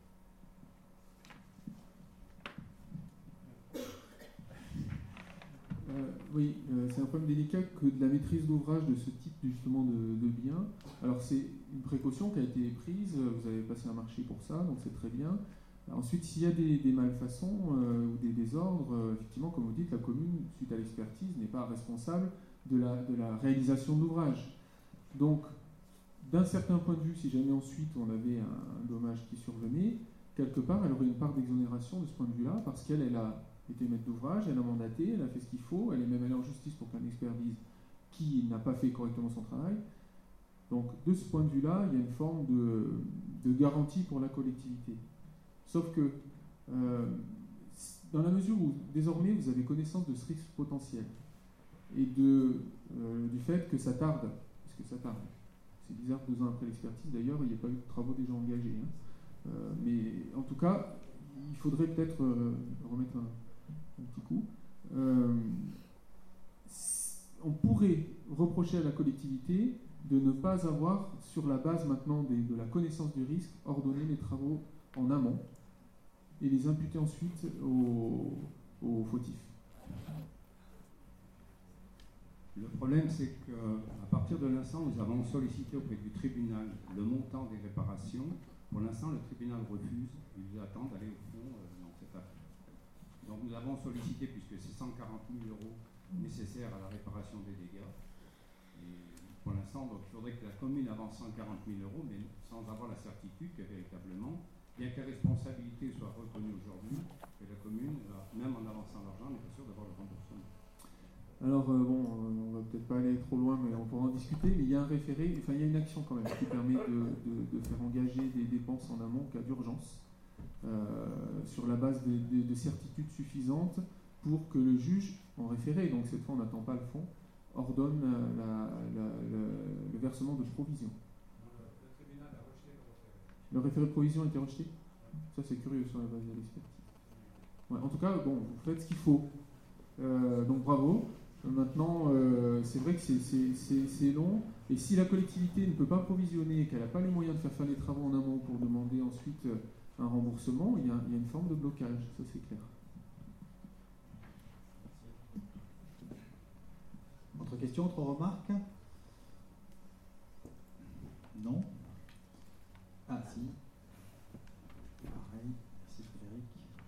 Euh, oui, euh, c'est un problème délicat que de la maîtrise d'ouvrage de ce type justement de, de biens. Alors c'est une précaution qui a été prise, vous avez passé un marché pour ça, donc c'est très bien. Ensuite, s'il y a des, des malfaçons euh, ou des désordres, euh, effectivement, comme vous dites, la commune, suite à l'expertise, n'est pas responsable de la, de la réalisation de l'ouvrage. Donc, d'un certain point de vue, si jamais ensuite on avait un, un dommage qui survenait, quelque part, elle aurait une part d'exonération de ce point de vue-là, parce qu'elle, elle a été maître d'ouvrage, elle a mandaté, elle a fait ce qu'il faut, elle est même allée en justice pour qu'un expert dise qui n'a pas fait correctement son travail. Donc, de ce point de vue-là, il y a une forme de, de garantie pour la collectivité. Sauf que, euh, dans la mesure où désormais vous avez connaissance de ce risque potentiel et de, euh, du fait que ça tarde, parce que ça tarde, c'est bizarre que deux ans après l'expertise, d'ailleurs, il n'y a pas eu de travaux déjà engagés. Hein. Euh, mais en tout cas, il faudrait peut-être euh, remettre un, un petit coup. Euh, on pourrait reprocher à la collectivité de ne pas avoir, sur la base maintenant des, de la connaissance du risque, ordonné les travaux en amont et les imputer ensuite aux, aux fautifs. Le problème, c'est qu'à partir de l'instant, nous avons sollicité auprès du tribunal le montant des réparations. Pour l'instant, le tribunal refuse. Il nous attend d'aller au fond euh, dans cette affaire. Donc nous avons sollicité, puisque c'est cent quarante mille euros nécessaires à la réparation des dégâts. Et pour l'instant, donc, il faudrait que la commune avance cent quarante mille euros, mais sans avoir la certitude que véritablement, bien que la responsabilité soit reconnue aujourd'hui, que la commune, même en avançant l'argent, n'est pas sûre d'avoir le remboursement. Alors, euh, bon, euh, on va peut-être pas aller trop loin, mais on pourra en discuter, mais il y a un référé, enfin il y a une action quand même qui permet de, de, de faire engager des dépenses en amont, cas d'urgence, euh, sur la base de, de, de certitudes suffisantes pour que le juge en référé, donc cette fois on n'attend pas le fonds, ordonne la, la, la, le, le versement de provision. Le référé de provision a été rejeté. Ça c'est curieux sur la base de l'expertise. Ouais, en tout cas, bon, vous faites ce qu'il faut. Euh, donc bravo. Maintenant, euh, c'est vrai que c'est long, et si la collectivité ne peut pas provisionner et qu'elle n'a pas les moyens de faire faire les travaux en amont pour demander ensuite un remboursement, il y a, il y a une forme de blocage, ça c'est clair. Autre question, autre remarque? Non? Ah si. Pareil, merci Frédéric.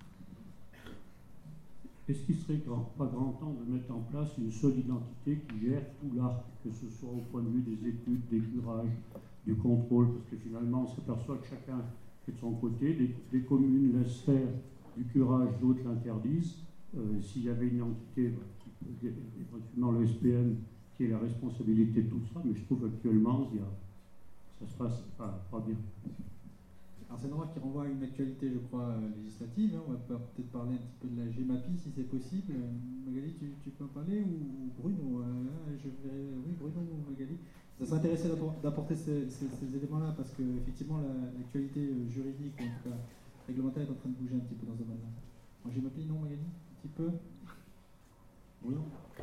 Est-ce qu'il serait grand, pas grand temps de mettre en place une seule identité qui gère tout l'arc, que ce soit au point de vue des études, des curages, du contrôle, parce que finalement on s'aperçoit que chacun fait de son côté, des, des communes laissent faire du curage, d'autres l'interdisent. Euh, S'il y avait une entité, bah, éventuellement le S P M, qui est la responsabilité de tout ça, mais je trouve actuellement il y a, ça se passe pas, pas bien. Alors c'est une loi qui renvoie à une actualité, je crois, euh, législative. Hein. On va peut-être parler un petit peu de la GEMAPI, si c'est possible. Euh, Magali, tu, tu peux en parler, ou Bruno euh, je vais, Oui, Bruno ou Magali. Ça serait intéressant d'apporter ces, ces, ces éléments-là, parce qu'effectivement, l'actualité la, juridique, ou en tout cas réglementaire, est en train de bouger un petit peu dans ce domaine-là. En GEMAPI, non, Magali? Un petit peu? Oui.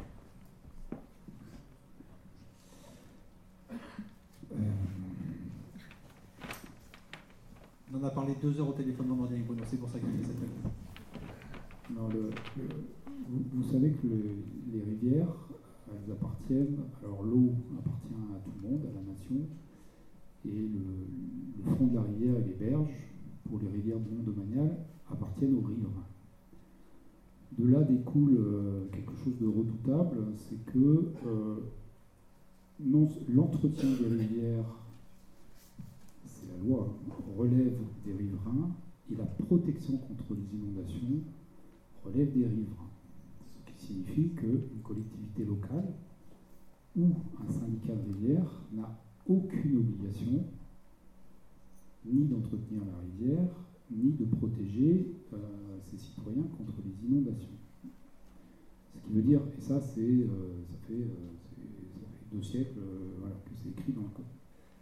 Euh... On en a parlé deux heures au téléphone vendredi avec Bruno, c'est pour ça qu'il fait cette réponse. Non, le, le, vous, vous savez que le, les rivières, elles appartiennent, alors l'eau appartient à tout le monde, à la nation, et le, le fond de la rivière et les berges, pour les rivières non domaniales, appartiennent aux riverains. De là découle euh, quelque chose de redoutable, c'est que euh, l'entretien des rivières, c'est la loi, relève des riverains, et la protection contre les inondations relève des riverains. Ce qui signifie qu'une collectivité locale ou un syndicat de rivière n'a aucune obligation ni d'entretenir la rivière, ni de protéger euh, ses citoyens contre les inondations. Ce qui veut dire, et ça, c'est, euh, ça, fait, euh, ça fait deux siècles euh, voilà, que c'est écrit dans le code.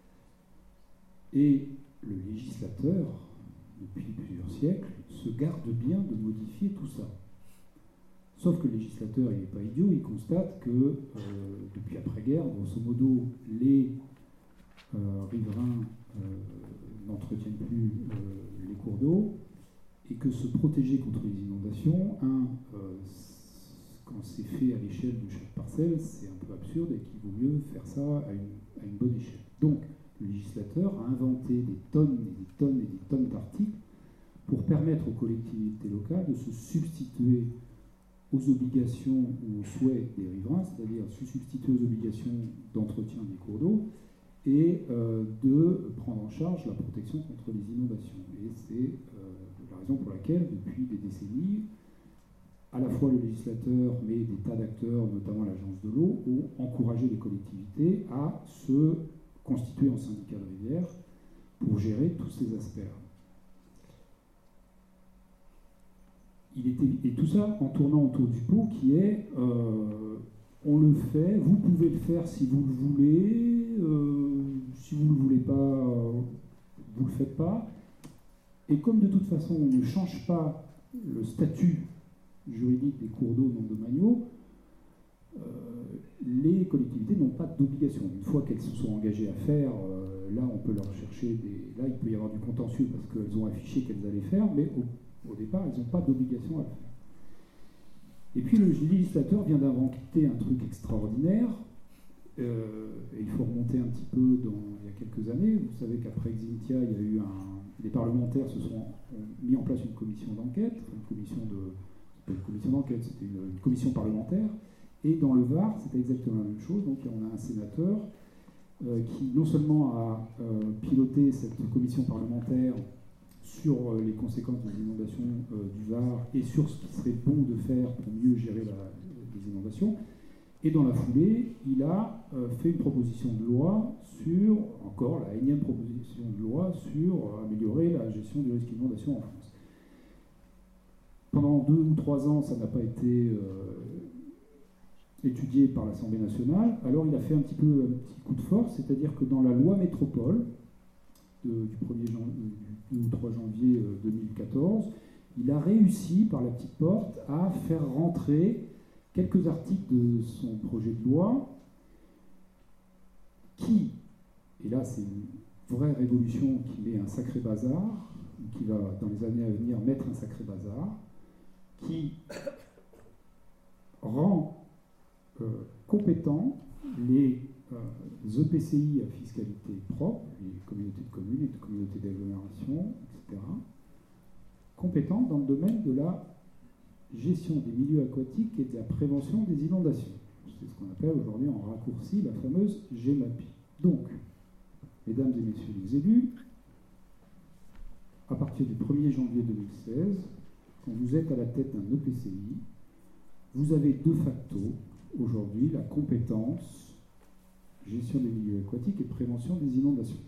Et le législateur, depuis plusieurs siècles, se garde bien de modifier tout ça. Sauf que le législateur, il n'est pas idiot, il constate que euh, depuis après-guerre, grosso modo, les euh, riverains euh, n'entretiennent plus euh, les cours d'eau, et que se protéger contre les inondations, un, euh, quand c'est fait à l'échelle de chaque parcelle, c'est un peu absurde et qu'il vaut mieux faire ça à une, à une bonne échelle. Donc, le législateur a inventé des tonnes et des tonnes et des tonnes d'articles pour permettre aux collectivités locales de se substituer aux obligations ou aux souhaits des riverains, c'est-à-dire se substituer aux obligations d'entretien des cours d'eau et euh, de prendre en charge la protection contre les inondations. Et c'est euh, la raison pour laquelle, depuis des décennies, à la fois le législateur, mais des tas d'acteurs, notamment l'Agence de l'eau, ont encouragé les collectivités à se constituer en syndicat de rivière pour gérer tous ces aspects-là. Il était, et tout ça en tournant autour du pot qui est euh, on le fait, vous pouvez le faire si vous le voulez, euh, si vous ne le voulez pas, euh, vous ne le faites pas. Et comme de toute façon on ne change pas le statut juridique des cours d'eau non domaniaux, euh, les collectivités n'ont pas d'obligation. Une fois qu'elles se sont engagées à faire, euh, là on peut leur chercher des. Là il peut y avoir du contentieux parce qu'elles ont affiché qu'elles allaient faire, mais au Au départ, ils n'ont pas d'obligation à le faire. Et puis le législateur vient d'inventer un truc extraordinaire, euh, et il faut remonter un petit peu dans, il y a quelques années. Vous savez qu'après Xynthia, il y a eu un, les parlementaires se sont ont mis en place une commission d'enquête, une commission de, c'était une commission d'enquête, c'était une, une commission parlementaire, et dans le Var, c'était exactement la même chose. Donc on a un sénateur euh, qui non seulement a euh, piloté cette commission parlementaire sur les conséquences des inondations euh, du Var et sur ce qui serait bon de faire pour mieux gérer la, les inondations. Et dans la foulée, il a euh, fait une proposition de loi sur, encore la énième proposition de loi sur euh, améliorer la gestion du risque d'inondation en France. Pendant deux ou trois ans, ça n'a pas été euh, étudié par l'Assemblée nationale, alors il a fait un petit peu un petit coup de force, c'est-à-dire que dans la loi métropole de, du premier janvier, du deux ou trois janvier deux mille quatorze, il a réussi par la petite porte à faire rentrer quelques articles de son projet de loi qui, et là c'est une vraie révolution qui met un sacré bazar, qui va dans les années à venir mettre un sacré bazar, qui rend euh, compétents les euh, E P C I à fiscalité propre, les communautés de communes et de communautés d'agglomération, et cetera, compétents dans le domaine de la gestion des milieux aquatiques et de la prévention des inondations. C'est ce qu'on appelle aujourd'hui en raccourci la fameuse GEMAPI. Donc, mesdames et messieurs les élus, à partir du premier janvier deux mille seize, quand vous êtes à la tête d'un E P C I, vous avez de facto aujourd'hui la compétence gestion des milieux aquatiques et prévention des inondations.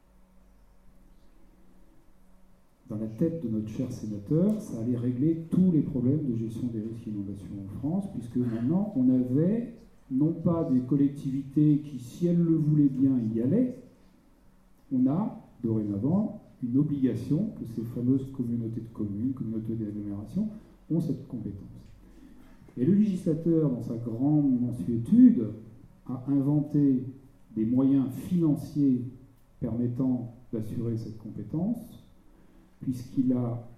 Dans la tête de notre cher sénateur, ça allait régler tous les problèmes de gestion des risques d'inondation en France, puisque maintenant on avait non pas des collectivités qui, si elles le voulaient bien, y allaient, on a dorénavant une obligation que ces fameuses communautés de communes, communautés d'agglomération, ont cette compétence. Et le législateur, dans sa grande mansuétude, a inventé des moyens financiers permettant d'assurer cette compétence, puisqu'il a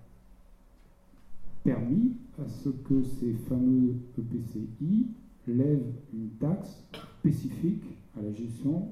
permis à ce que ces fameux E P C I lèvent une taxe spécifique à la gestion,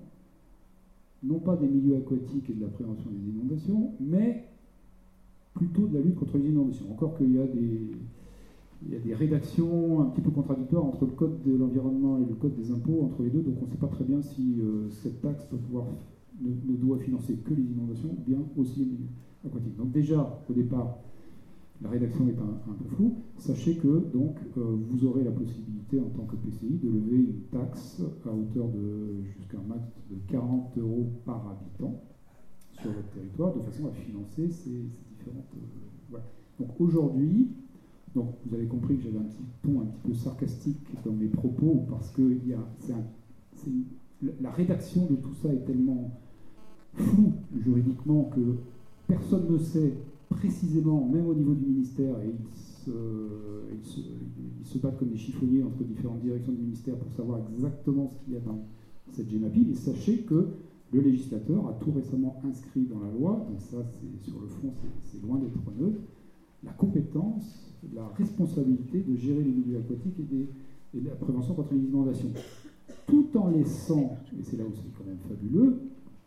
non pas des milieux aquatiques et de la prévention des inondations, mais plutôt de la lutte contre les inondations. Encore qu'il y a des, il y a des rédactions un petit peu contradictoires entre le code de l'environnement et le code des impôts, entre les deux, donc on ne sait pas très bien si euh, cette taxe doit pouvoir, ne, ne doit financer que les inondations ou bien aussi les milieux aquatiques. Donc déjà, au départ, la rédaction est un, un peu floue. Sachez que donc euh, vous aurez la possibilité en tant que P C I de lever une taxe à hauteur de jusqu'à un max de quarante euros par habitant sur votre territoire, de façon à financer ces, ces différentes. Euh, voilà. Donc aujourd'hui, donc vous avez compris que j'avais un petit ton un petit peu sarcastique dans mes propos parce que il y a, c'est un, c'est une, la rédaction de tout ça est tellement floue juridiquement que personne ne sait précisément, même au niveau du ministère, et ils se, ils, se, ils se battent comme des chiffonniers entre différentes directions du ministère pour savoir exactement ce qu'il y a dans cette GEMAPI. Et sachez que le législateur a tout récemment inscrit dans la loi, donc ça, c'est, sur le fond, c'est, c'est loin d'être neutre, la compétence, la responsabilité de gérer les milieux aquatiques et, des, et de la prévention contre les inondations. Tout en laissant, et c'est là où c'est quand même fabuleux,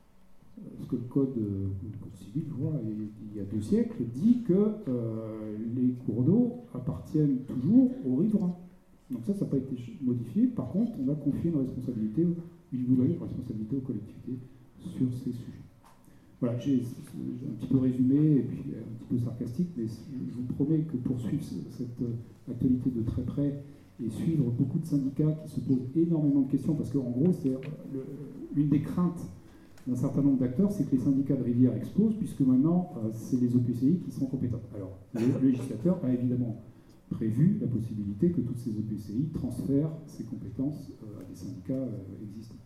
ce que le code, le code civil, je vois, il y a deux siècles, dit que euh, les cours d'eau appartiennent toujours aux riverains. Donc ça, ça n'a pas été modifié. Par contre, on a confié une responsabilité, une nouvelle responsabilité aux collectivités sur ces sujets. Voilà, j'ai, j'ai un petit peu résumé et puis un petit peu sarcastique, mais je vous promets que pour suivre cette actualité de très près et suivre beaucoup de syndicats qui se posent énormément de questions, parce qu'en gros, c'est le, une des craintes d'un certain nombre d'acteurs, c'est que les syndicats de rivière explosent, puisque maintenant, euh, c'est les E P C I qui sont compétents. Alors, le législateur a évidemment prévu la possibilité que toutes ces E P C I transfèrent ces compétences euh, à des syndicats euh, existants.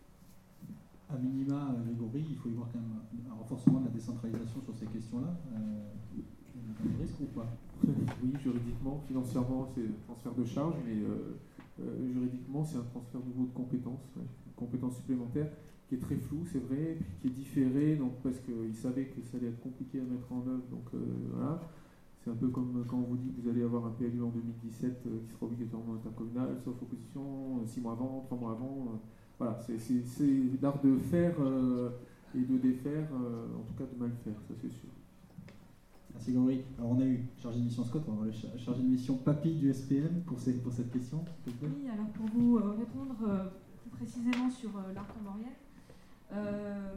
À minima, Grégory, il faut y voir quand même un renforcement de la décentralisation sur ces questions-là. Euh, un risque ou pas? Oui, juridiquement, financièrement, c'est un transfert de charges, mais euh, euh, juridiquement, c'est un transfert nouveau de compétences, ouais, une compétence supplémentaire qui est très flou, c'est vrai, puis qui est différé, donc parce qu'ils savaient que ça allait être compliqué à mettre en œuvre, donc euh, voilà. C'est un peu comme quand on vous dit que vous allez avoir un P L U en deux mille dix-sept euh, qui sera obligatoirement intercommunal, sauf opposition, euh, six mois avant, trois mois avant. Euh, voilà, c'est, c'est, c'est l'art de faire euh, et de défaire, euh, en tout cas de mal faire, ça c'est sûr. Merci Grégory. Alors on a eu chargé de mission Scott, on va avoir le chargé de mission Papy du S P M pour, ces, pour cette question. Oui, alors pour vous euh, répondre euh, plus précisément sur euh, l'arc Maurienne, Euh,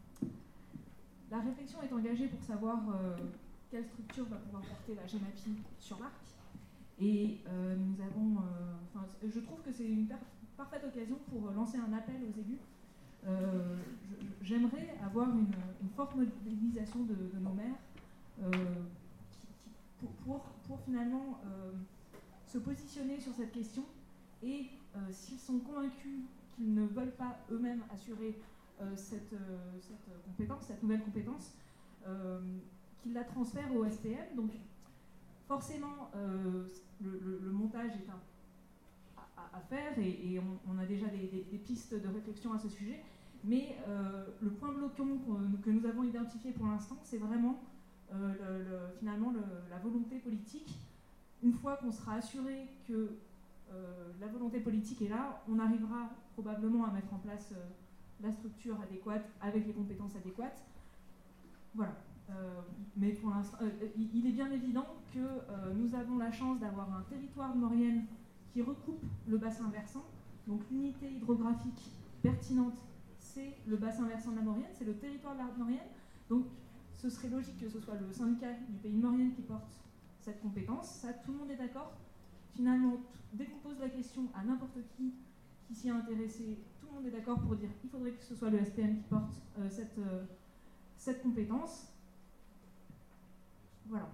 la réflexion est engagée pour savoir euh, quelle structure va pouvoir porter la GEMAPI sur l'arc. Et euh, nous avons, euh, enfin, je trouve que c'est une par- parfaite occasion pour lancer un appel aux élus. Euh, je, j'aimerais avoir une, une forte mobilisation de, de nos maires euh, qui, qui, pour, pour, pour finalement euh, se positionner sur cette question et euh, s'ils sont convaincus qu'ils ne veulent pas eux-mêmes assurer euh, cette, euh, cette compétence, cette nouvelle compétence, euh, qu'ils la transfèrent au S P M. Donc forcément, euh, le, le, le montage est un, à, à faire et, et on, on a déjà des, des, des pistes de réflexion à ce sujet. Mais euh, le point bloquant que nous avons identifié pour l'instant, c'est vraiment euh, le, le, finalement le, la volonté politique. Une fois qu'on sera assuré que euh, la volonté politique est là, on arrivera probablement à mettre en place euh, la structure adéquate avec les compétences adéquates. Voilà. Euh, mais pour l'instant, euh, il est bien évident que euh, nous avons la chance d'avoir un territoire de Maurienne qui recoupe le bassin versant. Donc l'unité hydrographique pertinente, c'est le bassin versant de la Maurienne, c'est le territoire de la Maurienne. Donc ce serait logique que ce soit le syndicat du pays de Maurienne qui porte cette compétence. Ça, tout le monde est d'accord. Finalement, dès qu'on pose la question à n'importe qui qui s'y est intéressé, tout le monde est d'accord pour dire qu'il faudrait que ce soit le S P M qui porte euh, cette, euh, cette compétence. Voilà.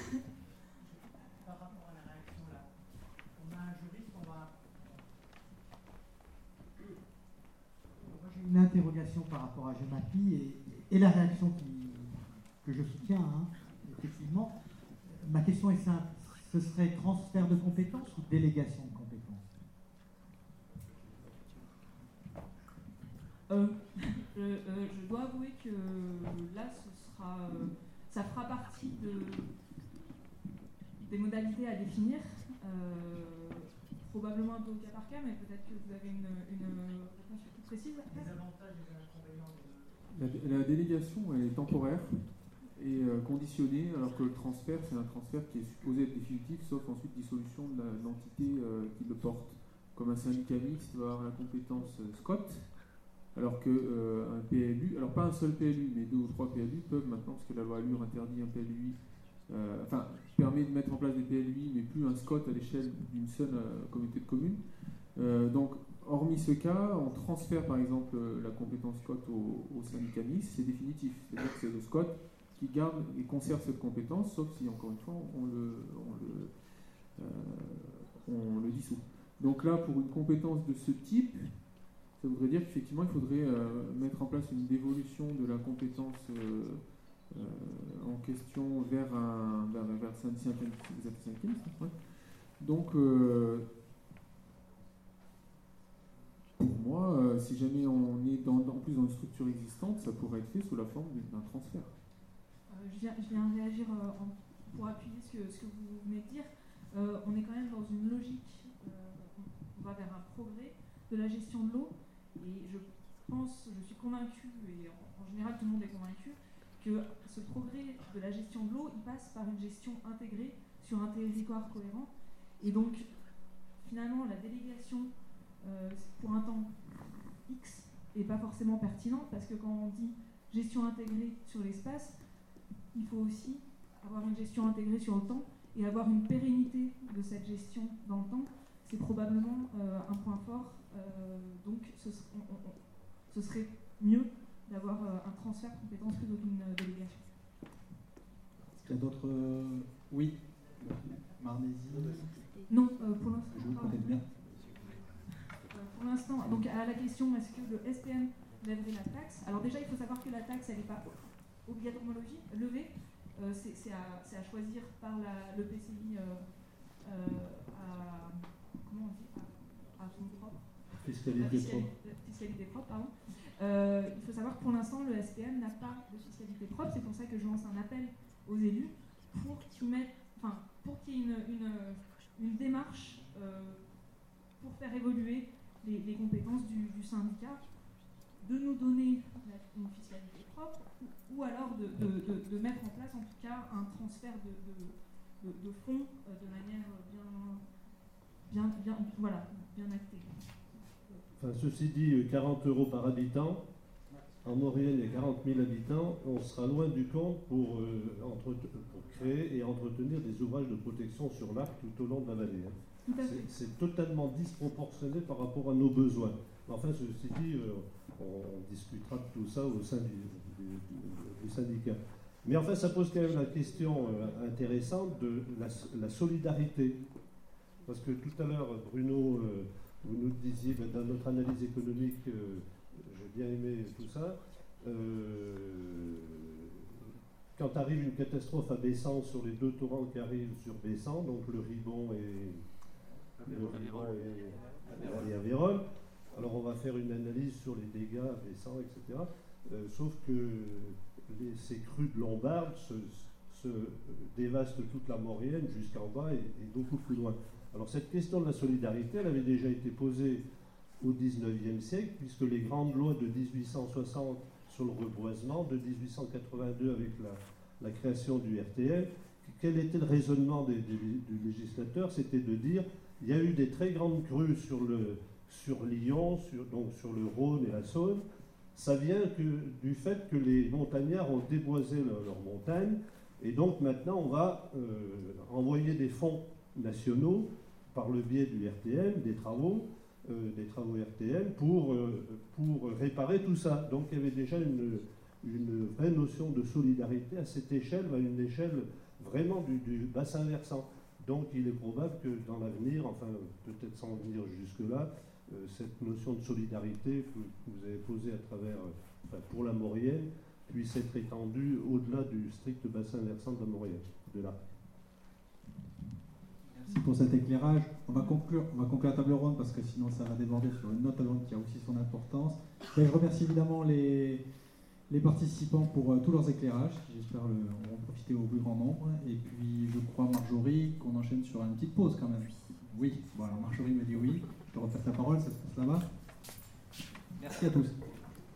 Par rapport à la réaction là, on a un juriste, on va... Moi j'ai une interrogation par rapport à GEMAPI et, et la réaction qui, que je soutiens, hein, effectivement. Ma question est simple, ce serait transfert de compétences ou délégation de compétences? euh, je, euh, je dois avouer que là, ce sera, euh, ça fera partie de, des modalités à définir, euh, probablement un peu au cas par cas, mais peut-être que vous avez une, une réponse plus précise. Les avantages et les inconvénients de... La, la délégation, elle est temporaire et euh, conditionnée, alors que le transfert, c'est un transfert qui est supposé être définitif, sauf ensuite dissolution de l'entité euh, qui le porte. Comme un syndicat mixte va avoir la compétence euh, SCOT, alors qu'un euh, P L U, alors pas un seul P L U, mais deux ou trois P L U peuvent maintenant, parce que la loi Allure interdit un P L U, euh, enfin, permet de mettre en place des P L U, mais plus un SCOT à l'échelle d'une seule euh, communauté de communes. Euh, donc, hormis ce cas, on transfère par exemple la compétence SCOT au, au syndicat mixte, c'est définitif. C'est-à-dire que c'est le SCOT qui garde et conserve cette compétence, sauf si, encore une fois, on le, on le, euh, on le dissout. Donc là, pour une compétence de ce type, ça voudrait dire qu'effectivement, il faudrait euh, mettre en place une dévolution de la compétence euh, euh, en question vers un vers, vers syndicalisme. Ouais. Donc, euh, pour moi, euh, si jamais on est dans, en plus dans une structure existante, ça pourrait être fait sous la forme d'un transfert. Euh, je, viens, je viens réagir euh, en, pour appuyer ce que, ce que vous venez de dire. Euh, on est quand même dans une logique, euh, on va vers un progrès de la gestion de l'eau. Et je pense, je suis convaincue, et en, en général tout le monde est convaincu, que ce progrès de la gestion de l'eau, il passe par une gestion intégrée sur un territoire cohérent. Et donc, finalement, la délégation euh, pour un temps X n'est pas forcément pertinente, parce que quand on dit gestion intégrée sur l'espace, il faut aussi avoir une gestion intégrée sur le temps et avoir une pérennité de cette gestion dans le temps. C'est probablement euh, un point fort. Euh, donc, ce, on, on, ce serait mieux d'avoir euh, un transfert de compétences plutôt qu'une euh, délégation. Est-ce qu'il y a d'autres... Euh... Oui. Marnésie. Non, euh, pour l'instant. Je vous connais bien. Euh, pour l'instant, donc à la question, est-ce que le S P M lèverait la taxe? Alors déjà, il faut savoir que la taxe, elle n'est pas obligatoirement levée. Euh, c'est à, à choisir par la, le P C I euh, euh, à... Comment on dit à, à son propre. Fiscalité, fiscalité, propre. Fiscalité propre, pardon. Euh, il faut savoir que pour l'instant, le S P M n'a pas de fiscalité propre. C'est pour ça que je lance un appel aux élus pour qu'ils mettent, enfin, pour qu'il y ait une, une, une démarche euh, pour faire évoluer les, les compétences du, du syndicat, de nous donner une fiscalité propre, ou, ou alors de, de, de, de mettre en place, en tout cas, un transfert de, de, de, de fonds euh, de manière bien, bien, bien, voilà, bien actée. Enfin, ceci dit, quarante euros par habitant. En Maurienne, il y a quarante mille habitants. On sera loin du compte pour, euh, entre, pour créer et entretenir des ouvrages de protection sur l'arc tout au long de la vallée. Hein. C'est totalement disproportionné par rapport à nos besoins. Enfin, ceci dit, euh, on, on discutera de tout ça au sein du, du, du, du syndicat. Mais enfin, ça pose quand même la question euh, intéressante de la, la solidarité. Parce que tout à l'heure, Bruno, euh, vous nous disiez, ben, dans notre analyse économique, euh, j'ai bien aimé tout ça, euh, quand arrive une catastrophe à Bessan sur les deux torrents qui arrivent sur Bessan, donc le Ribon et, le Ribon et, et Aveyron, alors on va faire une analyse sur les dégâts à Bessan, et cetera. Euh, sauf que les, ces crues de Lombarde se, se dévastent toute la Maurienne jusqu'en bas et, et beaucoup plus loin. Alors cette question de la solidarité, elle avait déjà été posée au dix-neuvième siècle, puisque les grandes lois de dix-huit cent soixante sur le reboisement, de dix-huit cent quatre-vingt-deux avec la, la création du R T L, quel était le raisonnement des, des, du législateur? C'était de dire, il y a eu des très grandes crues sur, le, sur Lyon, sur, donc sur le Rhône et la Saône. Ça vient que, du fait que les montagnards ont déboisé leurs leur montagnes, et donc maintenant on va euh, envoyer des fonds nationaux par le biais du R T M, des travaux, euh, des travaux R T M, pour, euh, pour réparer tout ça. Donc il y avait déjà une, une vraie notion de solidarité à cette échelle, à une échelle vraiment du, du bassin versant. Donc il est probable que dans l'avenir, enfin peut-être sans venir jusque-là, euh, cette notion de solidarité que, que vous avez posée à travers, euh, enfin, pour la Maurienne, puisse être étendue au-delà du strict bassin versant de la Maurienne, de là. Merci pour cet éclairage. On va conclure, on va conclure la table ronde parce que sinon ça va déborder sur une autre table ronde qui a aussi son importance. Et je remercie évidemment les, les participants pour euh, tous leurs éclairages, qui j'espère le, auront profité au plus grand nombre. Et puis je crois, Marjorie, qu'on enchaîne sur une petite pause quand même. Oui, bon, alors Marjorie me dit oui. Je te repasse la parole, ça se passe là-bas. Merci à tous.